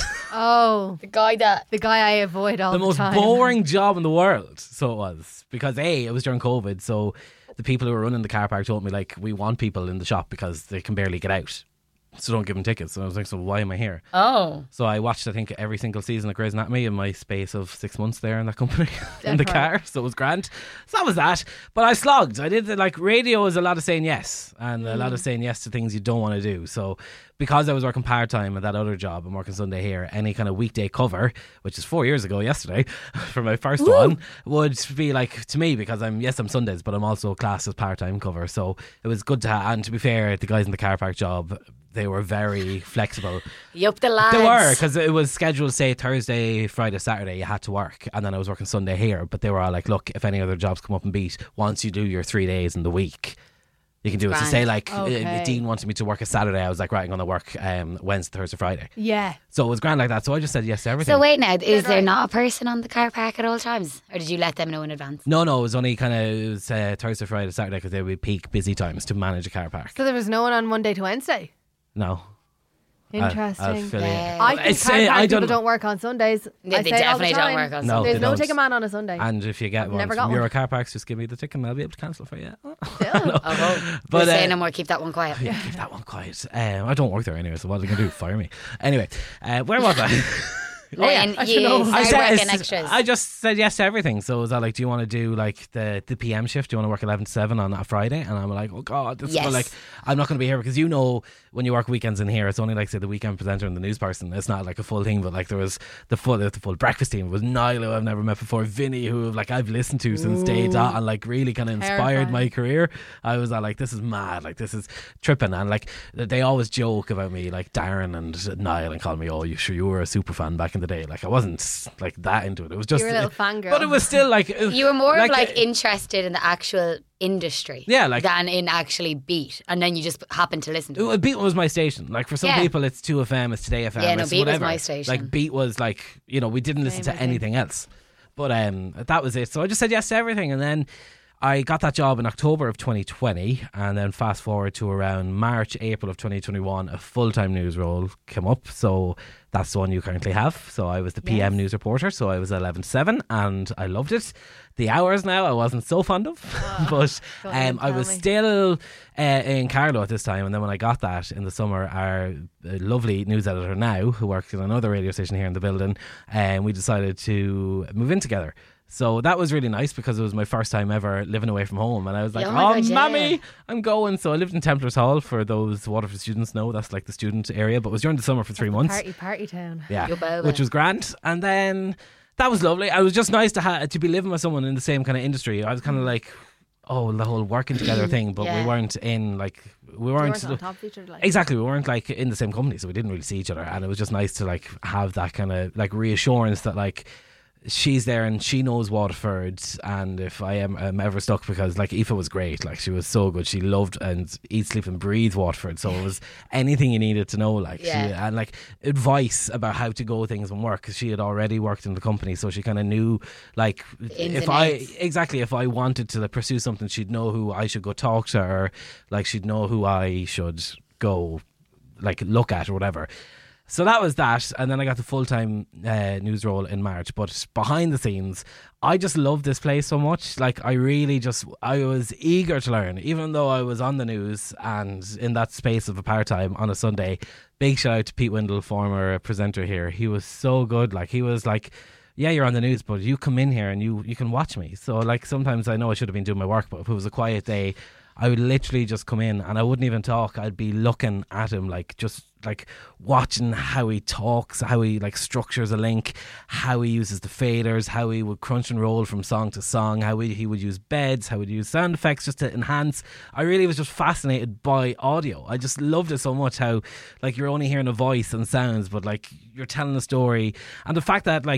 Oh, The guy that the guy I avoid all the the, most time. boring job in the world. So it was, because A, it was during COVID. So the people who were running the car park told me like, we want people in the shop because they can barely get out. So don't give them tickets. So I was like, so why am I here? Oh. So I watched, I think, every single season of Grey's Anatomy in my space of six months there in that company in the car. So it was grand. So that was that. But I slogged. I did the, like, radio is a lot of saying yes, and mm. a lot of saying yes to things you don't want to do. So because I was working part-time at that other job, I'm working Sunday here, any kind of weekday cover, which is four years ago yesterday for my first Woo. one, would be like, to me, because I'm, yes, I'm Sundays, but I'm also classed as part-time cover. So it was good to have, and to be fair, the guys in the car park job, they were very flexible. Yup, the lads. They were, because it was scheduled, say, Thursday, Friday, Saturday, you had to work. And then I was working Sunday here. But they were all like, look, if any other jobs come up and beat, once you do your three days in the week, you can do it. So say, like, okay. uh, Dean wanted me to work a Saturday. I was like, right, I'm going to work um, Wednesday, Thursday, Friday. Yeah. So it was grand like that. So I just said yes to everything. So wait now, is there not a person on the car park at all times? Or did you let them know in advance? No, no, it was only kind of it was, uh, Thursday, Friday, Saturday, because they would be peak busy times to manage a car park. So there was no one on Monday to Wednesday? No. Interesting. I'll, I'll fill Yeah. in. I think It's, car uh, park I people don't- don't work on Sundays. They, I they say it all the definitely don't time. work on No, Sundays. There's they no don't. ticket man on a Sunday. And if you get I've one never from got one. Euro Car Parks, just give me the ticket and I'll be able to cancel for you. Still. Oh, But, but say uh, no more, keep that one quiet. Yeah, keep that one quiet. Um, I don't work there anyway, so what are they going to do? Fire me. Anyway, uh, where was I? Then I you should know. started said- working extras. I just said yes to everything. So was I like, do you want to do like the, the P M shift? Do you want to work eleven to seven on a Friday? And I'm like, oh God, this Yes. is like, I'm not going to be here because you know when you work weekends in here, it's only like say the weekend presenter and the news person. It's not like a full thing, but like there was the full the full breakfast team. It was Niall, who I've never met before, Vinny, who like I've listened to since day dot and like really kind of inspired Terrifying. my career. I was all like, this is mad, like this is tripping, and like they always joke about me, like Darren and Niall, and call me, oh, you sure you were a super fan back in the day? Like I wasn't like that into it. It was just You were a little fangirl. but it was still like it- You were more like, of like uh, interested in the actual industry, Yeah, like- than in actually Beat, and then you just happened to listen to it. Well, Beat was my station. Like for some Yeah. people, it's two F M, it's Today F M, Yeah, no, it's Beat was whatever. my station. Like Beat was like, you know, we didn't listen Same, to I think. anything else. But um, that was it. So I just said yes to everything, and then I got that job in October of twenty twenty, and then fast forward to around March, April of twenty twenty-one, a full-time news role came up. So that's the one you currently have. So I was the P M Yes. news reporter. So I was eleven to seven, and I loved it. The hours now I wasn't so fond of, but don't even um, I tell was me. still uh, in Carlow at this time. And then when I got that in the summer, our uh, lovely news editor now, who works in another radio station here in the building, and we decided to move in together. So that was really nice because it was my first time ever living away from home, and I was like, Yeah, oh, oh my God, yeah. mammy, I'm going. So I lived in Templars Hall. For those Waterford students know, that's like the student area, but it was during the summer for three months. Party, party town. Yeah, Yo, baby. which was grand. And then that was lovely. It was just nice to ha- to be living with someone in the same kind of industry. I was kind of like, oh, the whole working together thing, but Yeah. we weren't in like we We weren't. weren't on top of each other. Like. Exactly, we weren't like in the same company, so we didn't really see each other, and it was just nice to like have that kind of like reassurance that like she's there and she knows Waterford, and if I am um, ever stuck, because like Aoife was great, like she was so good, she loved and eat, sleep and breathe Waterford, so it was anything you needed to know, like Yeah. she, and like advice about how to go things and work, because she had already worked in the company, so she kind of knew like ins if and I outs. exactly if I wanted to like, pursue something, she'd know who I should go talk to, or like she'd know who I should go like look at or whatever. So that was that, and then I got the full-time uh, news role in March. But behind the scenes, I just love this place so much. Like I really just, I was eager to learn, even though I was on the news and in that space of a part-time on a Sunday. Big shout out to Pete Windle, former presenter here. He was so good. Like he was like, yeah, you're on the news, but you come in here and you, you can watch me. So like sometimes I know I should have been doing my work, but if it was a quiet day, I would literally just come in and I wouldn't even talk. I'd be looking at him, like just like watching how he talks, how he like structures a link, how he uses the faders, how he would crunch and roll from song to song, how he, he would use beds, how he would use sound effects just to enhance. I really was just fascinated by audio. I just loved it so much, how like you're only hearing a voice and sounds, but like you're telling a story, and the fact that like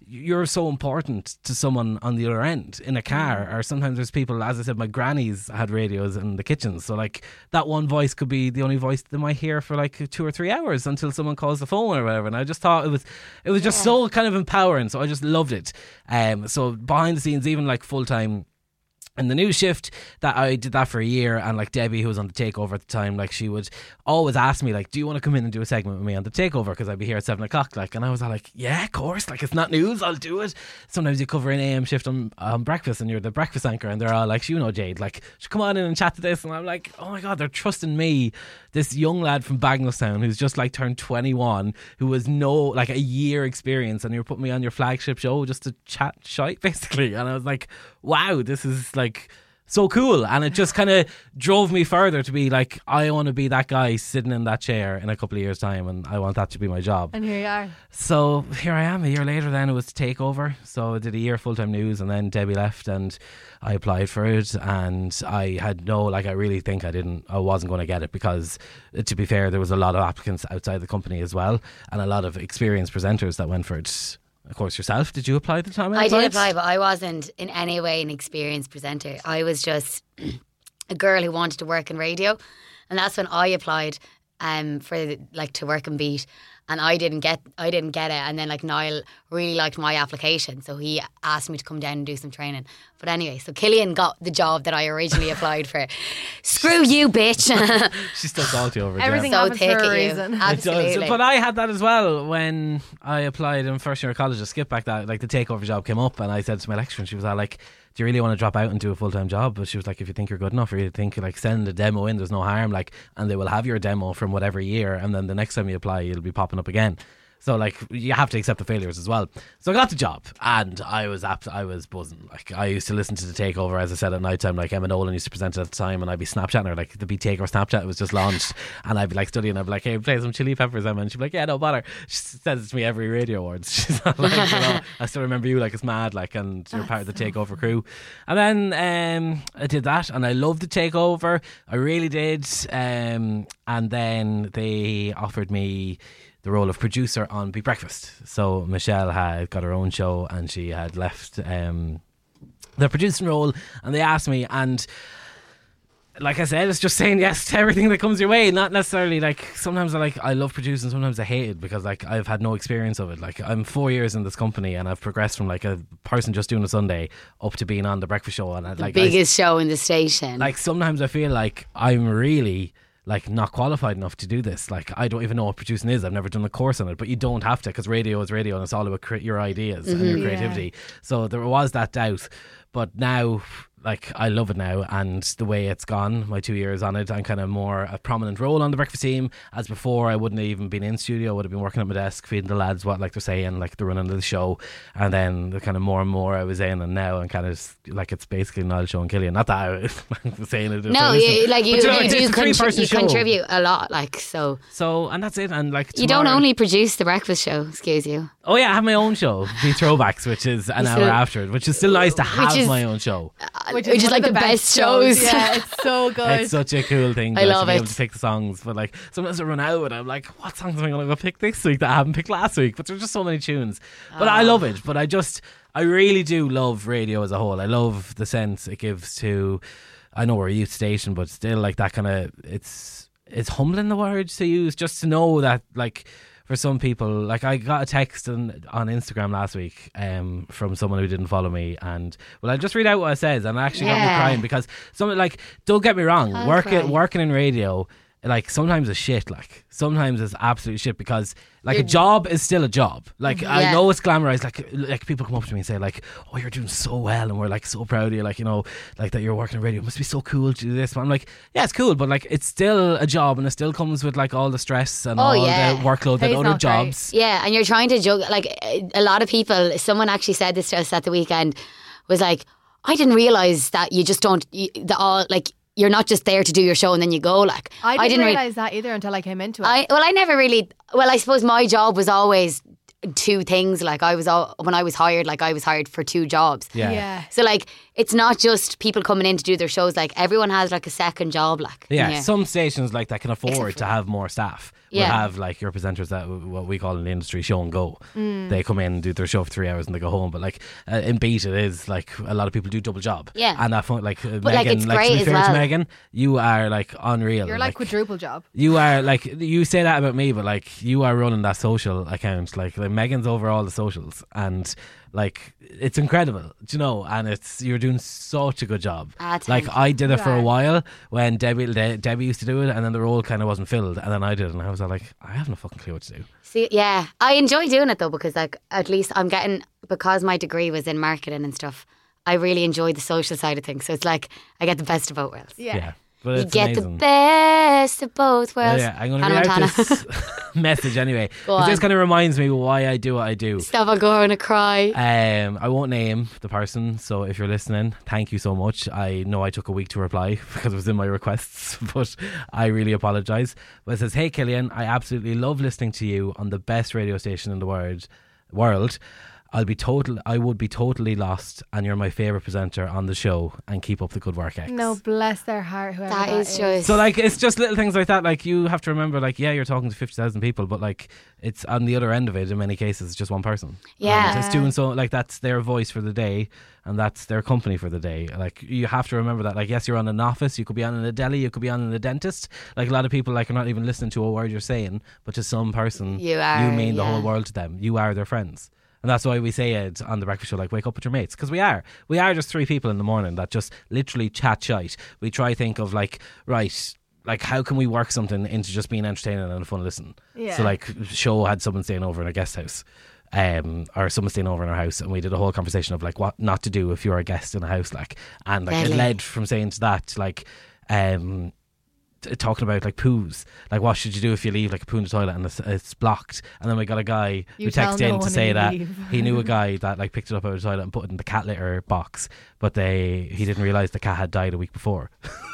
you're so important to someone on the other end in a car, or sometimes there's people, as I said, my grannies had radios in the kitchen, so like that one voice could be the only voice they might hear for like two or three hours until someone calls the phone or whatever. And I just thought it was it was just yeah. so kind of empowering, so I just loved it. Um, so behind the scenes, even like full time in the news shift, that I did that for a year, and like Debbie, who was on the Takeover at the time, like she would always ask me like, do you want to come in and do a segment with me on the Takeover, because I'd be here at seven o'clock, like, and I was like, yeah, of course, like it's not news, I'll do it. Sometimes you cover an A M shift on, on breakfast and you're the breakfast anchor, and they're all like, you know, Jade, like, come on in and chat to this, and I'm like, oh my god, they're trusting me, this young lad from Bagnallstown who's just like turned twenty-one, who has no like a year experience, and you're putting me on your flagship show just to chat shite basically. And I was like, wow, this is like so cool. And it just kind of drove me further to be like, I want to be that guy sitting in that chair in a couple of years time, and I want that to be my job. And here you are. So here I am. A year later then it was Takeover, so I did a year full-time news, and then Debbie left and I applied for it, and I had no, like I really think I didn't I wasn't going to get it, because to be fair, there was a lot of applicants outside the company as well, and a lot of experienced presenters that went for it. Of course, yourself, did you apply at the time? I did apply, but I wasn't in any way an experienced presenter. I was just a girl who wanted to work in radio, and that's when I applied um, for like to work in Beat, and I didn't get I didn't get it. And then like Niall really liked my application, so he asked me to come down and do some training. But anyway, so Killian got the job that I originally applied for. Screw you, bitch. She still called you over. Everything Jem. happens for a reason. Absolutely. But I had that as well when I applied in first year of college. I skipped back that, like the Takeover job came up, and I said to my lecturer, and she was all like, do you really want to drop out and do a full-time job? But she was like, if you think you're good enough, or you think like send a demo in, there's no harm, like, and they will have your demo from whatever year, and then the next time you apply it'll be popping up again. So like you have to accept the failures as well. So I got the job, and I was apt, I was buzzing. Like I used to listen to the Takeover, as I said, at night time. Like Emma Nolan used to present it at the time, and I'd be Snapchatting her, like the Beat Takeover Snapchat was just launched, and I'd be like studying. I'd be like, hey, play some Chili Peppers, Emma, and she'd be like, yeah, no bother. She says it to me every radio awards. She's like, you know, I still remember you, like it's mad, like, and you're part of the Takeover crew. And then um, I did that, and I loved the Takeover. I really did. Um, and then they offered me the role of producer on Beat Breakfast. So Michelle had got her own show, and she had left um, the producing role, and they asked me, and like I said, it's just saying yes to everything that comes your way. Not necessarily like, sometimes I like I love producing, sometimes I hate it, because like I've had no experience of it. Like I'm four years in this company, and I've progressed from like a person just doing a Sunday up to being on the breakfast show, and the like biggest I, show in the station. Like sometimes I feel like I'm really like not qualified enough to do this. Like I don't even know what producing is. I've never done a course on it, but you don't have to, because radio is radio, and it's all about cre- your ideas mm-hmm. and your creativity. Yeah. So there was that doubt, but now like I love it now, and the way it's gone, my two years on it, I'm kind of more a prominent role on the breakfast team. As before, I wouldn't have even been in studio, I would have been working at my desk feeding the lads what like they're saying, like the running of the show, and then the kind of more and more I was in, and now I'm kind of like, it's basically Niall Show and Killian. Not that I was saying it. No, you, like you, you, know, you do contri- you show. contribute a lot, like so. So and that's it. And like tomorrow, you don't only produce the breakfast show, excuse you. Oh yeah, I have my own show, Beat Throwbacks, which is an hour after it, which is still nice to have is, my own show, uh, which is, which is like the best, best shows. Yeah, it's so good. It's such a cool thing. I love to be it. able to pick the songs, but like sometimes I run out, and I'm like, what songs am I going to go pick this week that I haven't picked last week? But there's just so many tunes. But oh. I love it. But I just, I really do love radio as a whole. I love the sense it gives to. I know we're a youth station, but still, like that kind of, it's it's humbling, the words to use, just to know that like. For some people, like I got a text on, on Instagram last week um, from someone who didn't follow me, and well, I'll just read out what it says, and it actually yeah. got me crying, because something like, don't get me wrong, I'll working cry. working in radio, like sometimes it's shit, like sometimes it's absolute shit, because like you're, a job is still a job. Like yeah. I know it's glamorized, like like people come up to me and say like, oh, you're doing so well, and we're like so proud of you, like, you know, like that you're working in radio, it must be so cool to do this. But I'm like, yeah, it's cool, but like it's still a job, and it still comes with like all the stress and oh, all yeah. the workload that other jobs great. Yeah, and you're trying to juggle, like a lot of people, someone actually said this to us at the weekend, was like, I didn't realise that you just don't you, the all like you're not just there to do your show and then you go, like I didn't, I didn't realise re- that either until I came into it. I, well I never really well I suppose my job was always two things. Like I was all, when I was hired, like I was hired for two jobs. Yeah. yeah. So like it's not just people coming in to do their shows. Like everyone has like a second job. Like Yeah, yeah. some stations like that can afford for- to have more staff. Will Yeah. have like your presenters that what we call in the industry show and go. Mm. They come in and do their show for three hours and they go home. But like uh, in Beat, it is like a lot of people do double job. Yeah. and that fun, like uh, But, like, Megan, it's like great to be as fair to well. Megan, you are like unreal. You're like quadruple job. You are like you say that about me, but like you are running that social account. Like, like Megan's over all the socials, and like it's incredible, do you know? And it's you're doing such a good job. Ah, thank like you. I did it for a Yeah. while when Debbie De- Debbie used to do it, and then the role kind of wasn't filled, and then I did it, and I was all like, I have no fucking clue what to do. See, yeah, I enjoy doing it though because like at least I'm getting because my degree was in marketing and stuff. I really enjoy the social side of things, so it's like I get the best of both worlds. Yeah. Yeah, but You it's get amazing. the best of both Yeah, worlds. yeah, I'm going to Hannah read out Montana. this message anyway. Go 'Cause This on. kind of reminds me why I do what I do. Stop, I'm going to cry. Um, I won't name the person, so if you're listening, thank you so much. I know I took a week to reply because it was in my requests, but I really apologise. But it says, "Hey Killian, I absolutely love listening to you on the best radio station in the world. World. I'll be total. I would be totally lost, and you're my favourite presenter on the show. And keep up the good work, X." No, bless their heart. Whoever That that, is just So like it's just little things like that. Like you have to remember, like yeah, you're talking to fifty thousand people, but like it's on the other end of it. In many cases, it's just one person. Yeah. And it's doing so like that's their voice for the day, and that's their company for the day. Like you have to remember that. Like yes, you're on an office. You could be on in a deli. You could be on in a dentist. Like a lot of people like are not even listening to a word you're saying, but to some person, You are, you mean the yeah. whole world to them. You are their friends. And that's why we say it on the breakfast show, like wake up with your mates, because we are. We are just three people in the morning that just literally chat shite. We try think of like, right, like how can we work something into just being entertaining and a fun listen? Yeah. So like show had someone staying over in a guest house. Um, or someone staying over in our house, and we did a whole conversation of like what not to do if you're a guest in a house, like, and like Deadly. it led from saying to that, like, um, t- talking about like poos, like what should you do if you leave like a poo in the toilet and it's, it's blocked, and then we got a guy You who tell texted no in one to say and that leave. he knew a guy that like picked it up out of the toilet and put it in the cat litter box, but they he didn't realise the cat had died a week before.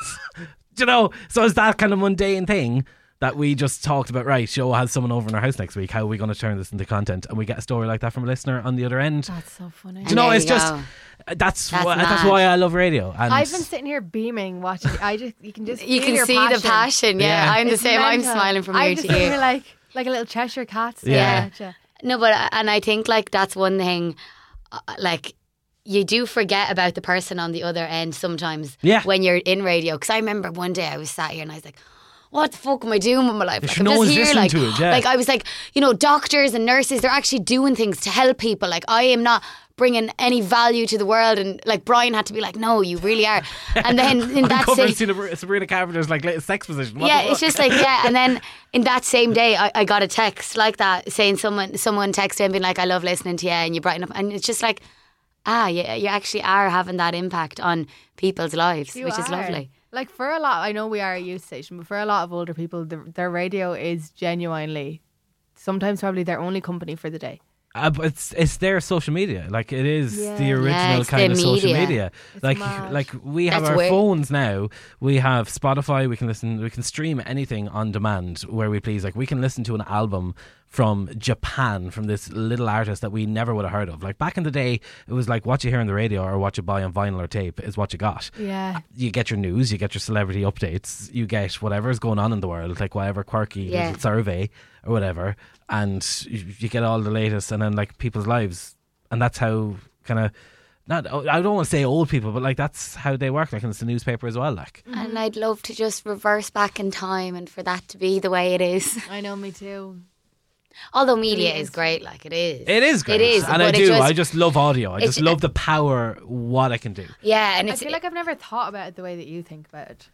Do you know? So it's that kind of mundane thing that we just talked about. Right, Joe has someone over in our house next week. How are we going to turn this into content? And we get a story like that from a listener on the other end. That's so funny. Do you And know? there It's you just go. that's That's why, that's mad. why I love radio. And I've been sitting here beaming watching. I just you can just You feel can your see passion. the passion. Yeah, Yeah. I'm the It's same. I'm mental. smiling from I'm here just to sitting you. here like like a little Cheshire cat. Yeah. Yeah. No, but uh, and I think like that's one thing. Uh, like you do forget about the person on the other end sometimes. Yeah. When you're in radio, because I remember one day I was sat here and I was like, what the fuck am I doing with my life? Yeah, Like, sure, I'm no just one's here, listening like, to it, yeah. like I was like, you know, doctors and nurses, they're actually doing things to help people. Like I am not bringing any value to the world, and like Brian had to be like, no, you really are. And then in that uncovering same, Sabrina Sabrina Carpenter's like latest sex position. What yeah, the it's fuck? just like yeah. And then in that same day, I, I got a text like that saying someone someone texted and being like, I love listening to you, and you brighten up, and it's just like, ah, yeah, you actually are having that impact on people's lives, You which is are. lovely. Like for a lot, I know we are a youth station, but for a lot of older people, the, their radio is genuinely, sometimes probably their only company for the day. Uh, but it's it's their social media. Like it is Yeah. the Yeah, original it's kind the of social media. media. It's Like mad. like we have That's our weird. phones now. We have Spotify. We can listen. We can stream anything on demand where we please. Like we can listen to an album from Japan from this little artist that we never would have heard of. Like back in the day, it was like what you hear on the radio or what you buy on vinyl or tape is what you got. Yeah. You get your news, you get your celebrity updates, you get whatever's going on in the world, like whatever quirky Yeah. little survey or whatever, and you, you get all the latest, and then like people's lives, and that's how kind of. Not, I don't want to say old people, but like that's how they work. Like, and it's the newspaper as well. Like, And I'd love to just reverse back in time and for that to be the way it is. I know, me too. Although media It is is. great, like it is. it is great. It is, and I but it do. just- I just love audio. I it's- just love the power what I can do. Yeah, and I it's feel like I've never thought about it the way that you think about it.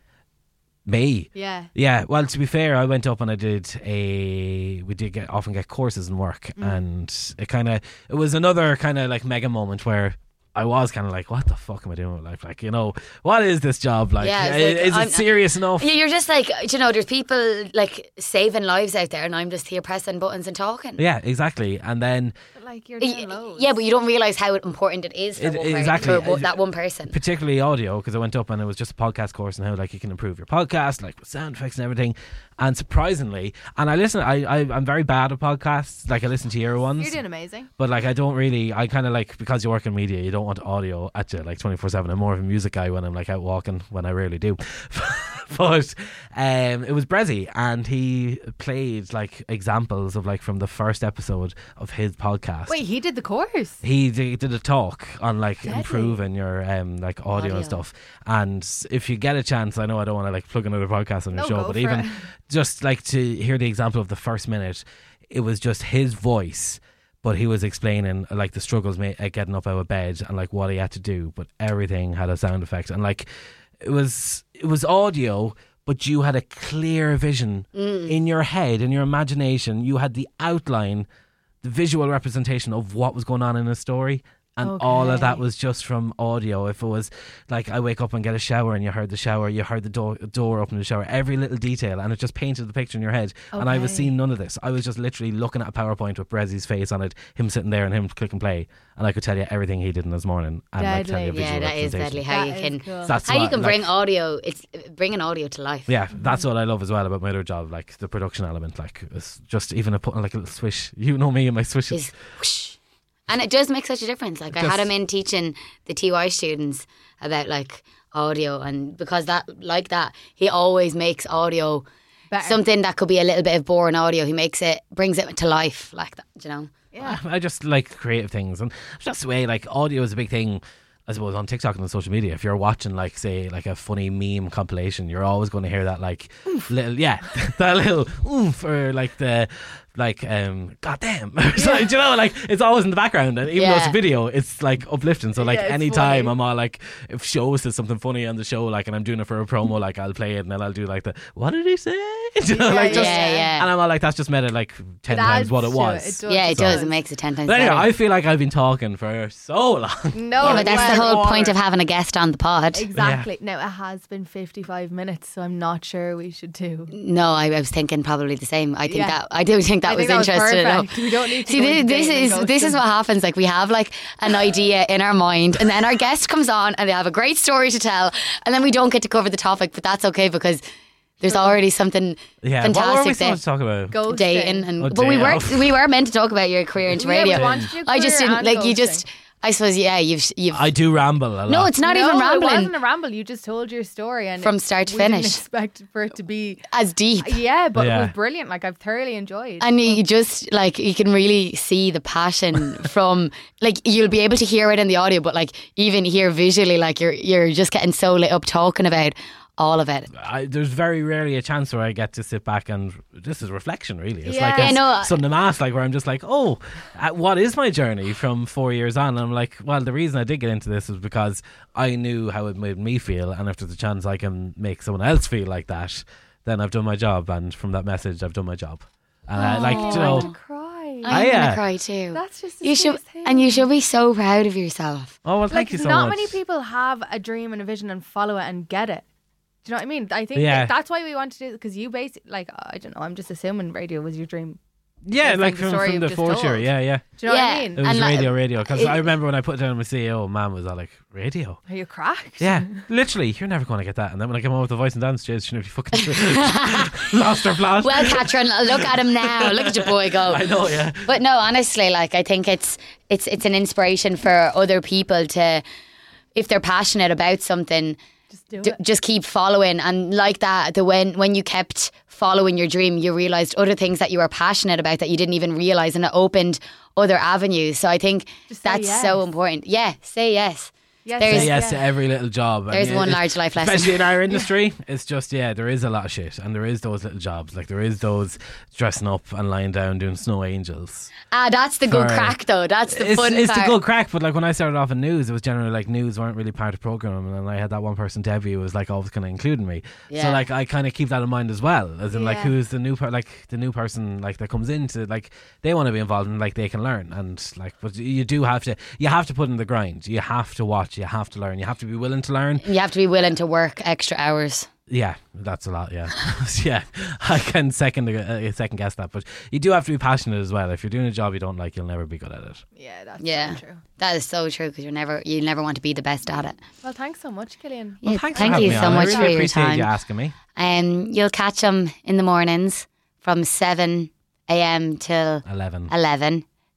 Me. Yeah. Yeah, well, to be fair, I went up and I did a. We did get often get courses and work, Mm. and it kind of it was another kind of like mega moment where I was kind of like, what the fuck am I doing with life? Like, you know, what is this job like? Yeah, it's I- like, is I'm- it serious enough? Yeah, you're just like, you know, there's people like saving lives out there, and I'm just here pressing buttons and talking. Yeah, exactly. And then But like you're Y- doing loads. Yeah, but you don't realise how important it is for, It- one per- exactly. for one- that one person. particularly audio, because I went up and it was just a podcast course and how like you can improve your podcast, like with sound effects and everything. And surprisingly, and I listen, I, I I'm very bad at podcasts. Like I listen to your ones. You're doing amazing. But like I don't really, I kind of like, because you work in media, you don't want audio at you like twenty-four seven. I'm more of a music guy when I'm like out walking, when I rarely do. But um, it was Brezzy, and he played like examples of like from the first episode of his podcast. Wait, he did the course? He did, did a talk on like Deadly. improving your um like audio, Audio. and stuff. And if you get a chance, I know I don't want to like plug another podcast on your No, show, go but for even it. just like to hear the example of the first minute, it was just his voice. But he was explaining like the struggles ma- at getting up out of bed and like what he had to do. But everything had a sound effect, and like it was it was audio, but you had a clear vision in your head, in your imagination. You had the outline, the visual representation of what was going on in a story. And all of that Okay. was just from audio. If it was like I wake up and get a shower and you heard the shower, you heard the door door open in the shower, every little detail, and it just painted the picture in your head. And I was Okay. seeing none of this. I was just literally looking at a PowerPoint with Brezzy's face on it, him sitting there and him clicking play, and I could tell you everything he did in his morning. And like tell you a Deadly. visual Yeah, that is representation. deadly. How That you is can, cool. That's how you what, can like- bring audio. It's bringing audio to life. Yeah, that's what I love as well about my other job, like the production element. Like it's just even a putting like a little swish. You know me and my swishes. Is whoosh. And it does make such a difference. Like I had Just- him in teaching the T Y students about like audio, and because that like that he always makes audio Better. something that could be a little bit of boring audio. He makes it, brings it to life like that. You know. Yeah. I just like creative things, and that's the way. Like audio is a big thing, I suppose, on TikTok and on social media. If you're watching, like, say, like a funny meme compilation, you're always going to hear that, like, little, yeah, that little oomph, or like the, like, um, goddamn, or something, do you know, like it's always in the background, and even though it's a Yeah. video, it's like uplifting. So like Yeah, it's anytime funny. I'm all like, if show says something funny on the show, like, and I'm doing it for a promo, like I'll play it and then I'll do like the what did he say? Do you know, Yeah, like just, yeah, yeah. and I'm all like, that's just made it like ten It times adds what it to was. It does. Yeah, it So- does. It makes it ten times But anyway, better. I feel like I've been talking for so long. No, yeah, but that's well, the whole water. point of having a guest on the pod. Exactly. Now it has been fifty-five minutes, so I'm not sure we should do. No, I, I was thinking probably the same. I think Yeah. that I do think that I was think that was interesting enough. perfect. We don't need to See, go this, into this dating is and this is ghosting. what happens. Like we have like an idea in our mind, and then our guest comes on, and they have a great story to tell, and then we don't get to cover the topic. But that's okay because there's already something Yeah, what were we fantastic supposed to there. talk about? Ghosting. Dating, and Oh, but we damn. were we were meant to talk about your career into Yeah, we radio. wanted to do I just career didn't and like you. ghosting. Just I suppose yeah. You've you've I do ramble a lot. no, it's not no, even it rambling wasn't a ramble. You just told your story and From it- start to we didn't finish. expect for it to be. as deep. Yeah, but Yeah. it was brilliant. Like I've thoroughly enjoyed. And you just like you can really see the passion from like you'll be able to hear it in the audio, but like even here visually, like you're you're just getting so lit up talking about all of it. I, there's very rarely a chance where I get to sit back and this is reflection. Really, it's Yeah. like Yeah, a I know. Sunday mass, like where I'm just like, oh, uh, what is my journey from four years on? And I'm like, well, the reason I did get into this was because I knew how it made me feel, and if there's a chance I can make someone else feel like that, then I've done my job. And from that message, I've done my job. And I like, Oh, you I'm know, gonna cry. I'm yeah. gonna cry too. That's just the you should, sweetest thing. and you should be so proud of yourself. oh well, thank like you so not much. many people have a dream and a vision and follow it and get it. Do you know what I mean? I think Yeah. that- that's why we want to do it, because you basically like I don't know. I'm just assuming radio was your dream. yeah, It's like like the from, story from you've the just fourth year, told. yeah, yeah. Do you know Yeah. what I mean? It was And, like, radio, radio. Because it- I remember when I put it down with C E O, Mum was all like, radio. Are you cracked? Yeah, literally, you're never going to get that. And then when I came on with the voice and dance, Jay's, she nearly fucking lost her plot. Well, Catherine, look at him now. Look at your boy go. I know, yeah. But no, honestly, like I think it's it's it's an inspiration for other people to, if they're passionate about something, Just do d- it. just keep following. And like that, the when when you kept following your dream, you realized other things that you were passionate about that you didn't even realize, and it opened other avenues. So I think Just say that's so yes. important. Yeah, say yes. Yes, There's- Say yes, yes to every little job. And There's it- one it- large life lesson. Especially in our industry, it's just, yeah, there is a lot of shit. And there is those little jobs. Like, there is those dressing up and lying down doing snow angels. Ah, that's the good For- crack though. That's the It's, fun it's part. the good crack, but like when I started off in news, it was generally like news weren't really part of programming, and I had that one person, Debbie, who was like always kind of including me. So Yeah. like I kind of keep that in mind as well, as in like Yeah. who's the new per- like the new person like that comes into like they want to be involved and like they can learn, and like but you do have to you have to put in the grind, you have to watch, you have to learn, you have to be willing to learn. You have to be willing to work extra hours. Yeah, that's a lot. Yeah, yeah. I can second uh, second guess that, but you do have to be passionate as well. If you're doing a job you don't like, you'll never be good at it. Yeah, that's Yeah, so true. that is so true because you're never you never want to be the best at it. Well, thanks so much, Killian. Yeah, Thanks for thank having you me so on. much I really for your appreciate time. you asking me. Um, you'll catch them in the mornings from seven a.m. till Eleven. eleven.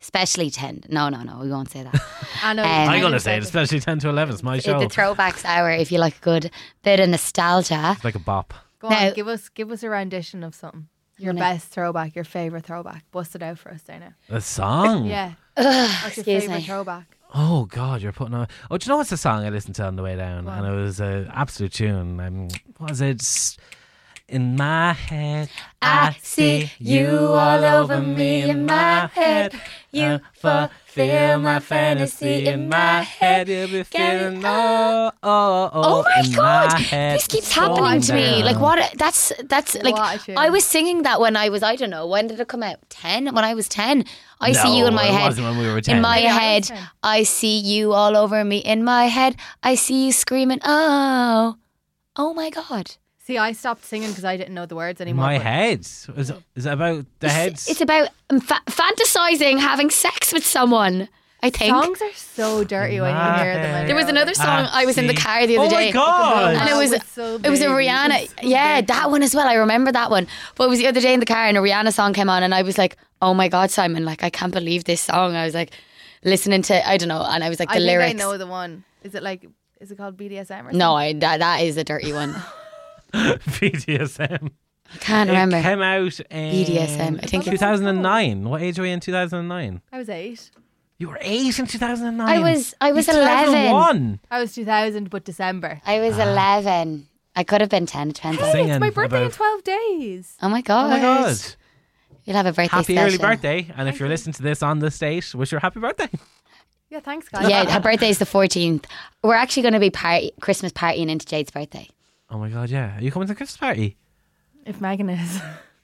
Especially ten. No, no, no, we won't say that. I know. Um, I'm I going to just say it, said especially ten to eleven. It's my It's show. the throwbacks hour, if you like a good bit of nostalgia. It's like a bop. Go Now- on, give us give us a rendition of something. Your No. best throwback, your favourite throwback. Bust it out for us, Dana. A song? Yeah. Ugh, What's your excuse favourite me. throwback? Oh, God, you're putting on. Oh, do you know what's the song I listened to on the way down? What? And it was an absolute tune. Um, what was it? S- In my head, I see you all over me in my head. You fulfill my fantasy in my head. You'll be feeling oh, oh, oh. Oh my in god, my head. this keeps So happening to me. down. Like what? That's that's like What a tune. I was singing that when I was I don't know when did it come out? Ten when I was ten. I see you in No, my it head. wasn't when we were ten. In my Maybe I was head, ten. I see you all over me. In my head, I see you screaming. Oh, oh my god! See, I stopped singing because I didn't know the words In anymore. my but head. Is it, is it about the heads? It's about um, fa- fantasizing having sex with someone. I think. Songs are so dirty when you My hear them. head. There was another song. I was in the see- car the other oh day. my God. And it was- so It was a big. Rihanna. It was so Yeah, big. that one as well. I remember that one. But it was the other day in the car and a Rihanna song came on and I was like, oh my God, Simon, like I can't believe this song. I was like listening to, I don't know. And I was like, the I think lyrics. I know the one. Is it like, is it called B D S M or something? No, I, that, that is a dirty one. B D S M. I can't It remember. came out in B D S M, I think two thousand nine. What age were you in two thousand nine? I was eight. You were eight in two thousand nine. I was, I was He's eleven. two thousand one. I was two thousand, but December. I was Ah. eleven. I could have been ten. It depends. Hey, on- Singing it's my birthday in about- twelve days. Oh my God. Oh my God. You'll have a birthday Happy special. early birthday. And if you're listening to this on this date, wish her happy birthday. Yeah, thanks, guys. Yeah, her birthday is the fourteenth. We're actually going to be party, Christmas partying into Jade's birthday. Oh my God, yeah. Are you coming to the Christmas party? If Megan is.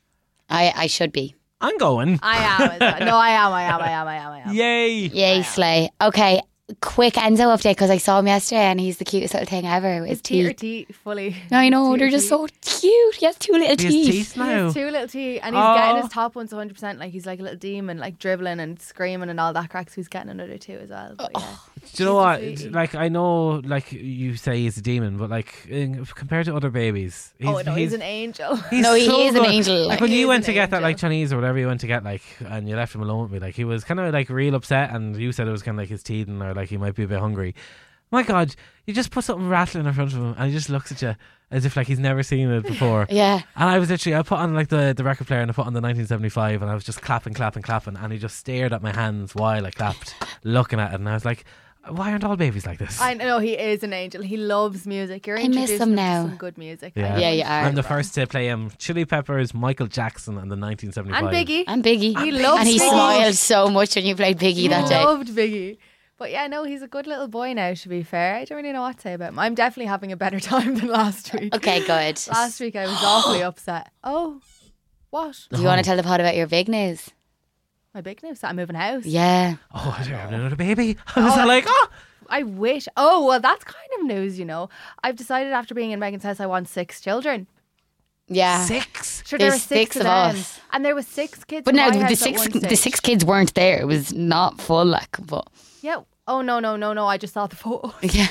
I, I should be. I'm going. I am. as well. No, I am, I am, I am, I am, I am. Yay. Yay, Slay. Okay, quick Enzo update because I saw him yesterday and he's the cutest little thing ever. His His teeth are teeth. teeth fully. I know, Teeth they're are just teeth. so cute. He has two little He has teeth. teeth He now. has two little teeth, and he's Oh. getting his top ones one hundred percent. Like he's like a little demon, like dribbling and screaming and all that crack. So he's getting another two as well. But yeah, Do you know what? He's a sweetie. Like, I know, like, you say he's a demon, but, like, in, compared to other babies, he's, oh no, he's, an angel. he's No, he so is an good. angel. Like, when He you is went an to get that, like, angel. Chinese or whatever you went to get, like, and you left him alone with me, like, he was kind of, like, real upset, and you said it was kind of like his teething, or, like, he might be a bit hungry. My God, you just put something rattling in front of him, and he just looks at you as if, like, he's never seen it before. Yeah. And I was literally, I put on like the, the record player and I put on the nineteen seventy-five and I was just clapping, clapping, clapping. And he just stared at my hands while I clapped, looking at it. And I was like, why aren't all babies like this? I know he is an angel. He loves music. You're I miss introducing him to now. some good music. Yeah. Yeah, you are. I'm the first to play him Chili Peppers, Michael Jackson, and the nineteen seventy-five. And Biggie. And Biggie. He loves and he Biggie. smiled so much when you played Biggie He that day. loved Biggie. But yeah, no, he's a good little boy now, to be fair. I don't really know what to say about him. I'm definitely having a better time than last week. Okay, good. Last week I was awfully upset. Oh, what? Do you want to tell the pod about your big news? My big news that I'm moving house. Yeah. Oh, I don't have another baby. I was like, oh. I wish. Oh, well, that's kind of news, you know. I've decided after being in Megan's house, I want six children. Yeah. Six. Sure, there were There's six, six of of them, us. and there was six kids. But in now my the house at six one the stage. six kids weren't there. It was not full like but Yeah. Oh no no no no! I just saw the photo. yeah.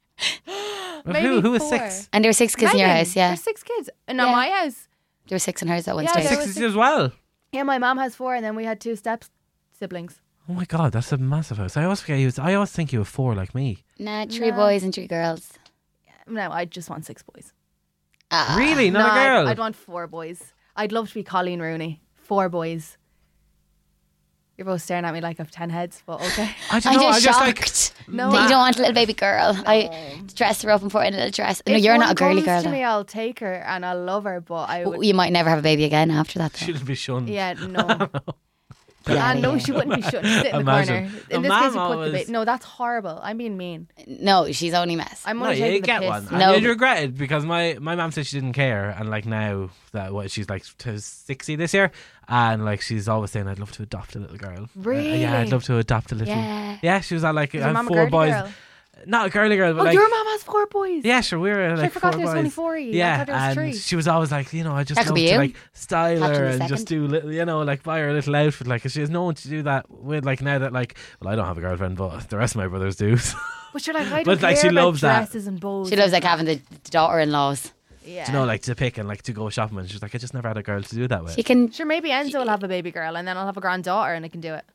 Maybe who, who was four. six? And there were six kids in your Megan, house, yeah. There's six kids, and Yeah. at my house, There were six in hers at one Yeah, stage. there Six was is six. as well. yeah, my mom has four, and then we had two step siblings. Oh my God, that's a massive house. I always forget you. I always think you have four like me. Nah, three Nah. boys and three girls. No, I just want six boys. Ah. Really? Not No, a I'd- girl? I'd, want four boys. I'd love to be Colleen Rooney. Four boys. You're both staring at me like I've ten heads, but okay. I don't I'm know. I just just shocked like. No, that you I- don't want a little baby girl. I dress her up and put her in a little dress. No, If you're one not a girly comes girl. to though. me, I'll take her and I'll love her, but I would. You might never have a baby again after that. Though. She'll be shunned. Yeah, no. Yeah, Ah, no, yeah. she wouldn't be shut. Sit in the Imagine. corner. The In this mum case, you put always- the baby. No, that's horrible. I'm being mean. No, she's only mess. I'm No, only you taking the get piss. one. No. And you'd regret it because my, my mum said she didn't care, and like now that what she's like to sixty this year, and like she's always saying I'd love to adopt a little girl. Uh, Really? yeah, I'd love to adopt a little. Yeah. Yeah, she was all like, Is I your have mum a four girly boys. girl? Not a girly girl, but Oh, like your mom has four boys. yeah, sure, we were Sure, I like forgot four there was boys. only four of you. I Yeah, thought there was and three. she was always like, you know, I just That could love be to you. like style Catch her in a and just second. do little, you know, like buy her a little outfit. Like, 'cause she has no one to do that with. Like now that like, well, I don't have a girlfriend, but the rest of my brothers do. But you're like, I don't But, like, care she about loves that. dresses and bows. She loves like having the the daughter-in-laws. Yeah. you know, like to pick and like to go shopping. And she's like, I just never had a girl to do that with. She can. Sure, maybe Enzo will have a baby girl, and then I'll have a granddaughter, and I can do it.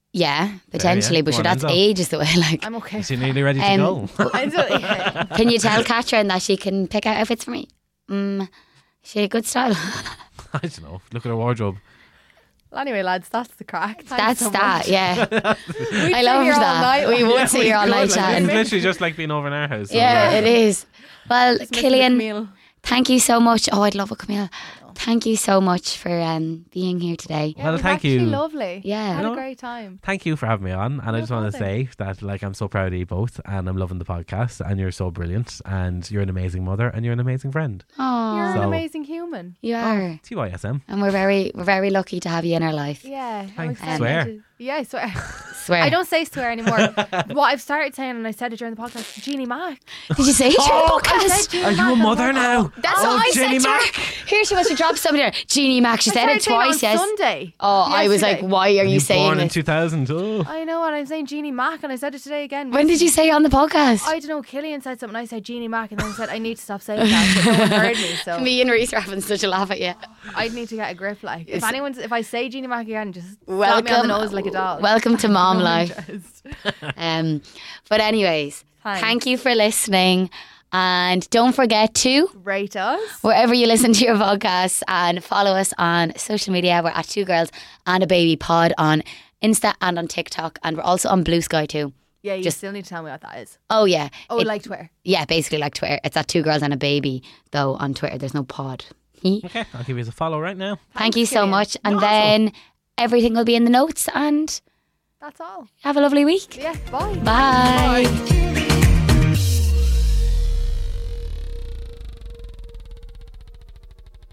Yeah, potentially, yeah. but Go sure, on, that's Enzo. ages away. Like, I'm okay. Is she nearly ready to Um, go? I don't- yeah. can you tell Catherine that she can pick out outfits for me? Mm, she a good style. I don't know. Look at her wardrobe. Well, anyway, lads, that's the crack. Thanks That's so that, much. yeah. We'd I sit love here all that. night. We would Yeah, sit we here all could, night like, chatting. It's literally just like being over in our house. so, Yeah, it is. Well, Just missing the Killian, Camille. thank you so much. Oh, I'd love a Camille. Thank you so much for um, being here today. Yeah, Well, it was thank actually you. lovely. Yeah. I had You know- a great time. Thank you for having me on, and I No just want to bother. say that like I'm so proud of you both, and I'm loving the podcast, and you're so brilliant, and you're an amazing mother, and you're an amazing friend. Oh, You're So- an amazing human. you are. T Y S M. And we're very, we're very lucky to have you in our life. Yeah. I'm Thanks. excited Swear. to- Yeah, I swear. Swear. I don't say swear anymore. What I've started saying, and I said it during the podcast, Jeannie Mac. Did you say it? Oh, I podcast? said Jeannie Are Mac you a on the mother podcast. now? That's Oh, what I Jenny said to Mac. her. Here she must have dropped something there. Jeannie Mac. She I said it started saying twice. on Yes. Sunday. Oh, I was like, Yesterday. why are you, You saying born in it? two thousand. Oh. I know, and I'm saying Jeannie Mac, and I said it today again. When did you say it on the podcast? I don't know. Killian said something. I said Jeannie Mac, and then I said I need to stop saying that. But no one heard me, so Me and Reese are having such a laugh at you. I need to get a grip. Like, if It's- anyone's, if I say Jeannie Mac again, just slap me on Welcome. the nose like a dog. Welcome to mom No life. interest. Um, but anyways, Thanks. thank you for listening, and don't forget to Rate us. wherever you listen to your podcasts and follow us on social media. We're at Two Girls and a Baby Pod on Insta and on TikTok, and we're also on Blue Sky too. Yeah, you Just- still need to tell me what that is. Oh yeah, Oh, It- like Twitter. yeah, basically like Twitter. It's at Two Girls and a Baby though on Twitter. There's no pod. Okay, I'll give you a follow right now. Thank you so Killian. much, and Awesome. then everything will be in the notes. And That's all. have a lovely week. Yeah. Bye. Bye. Bye.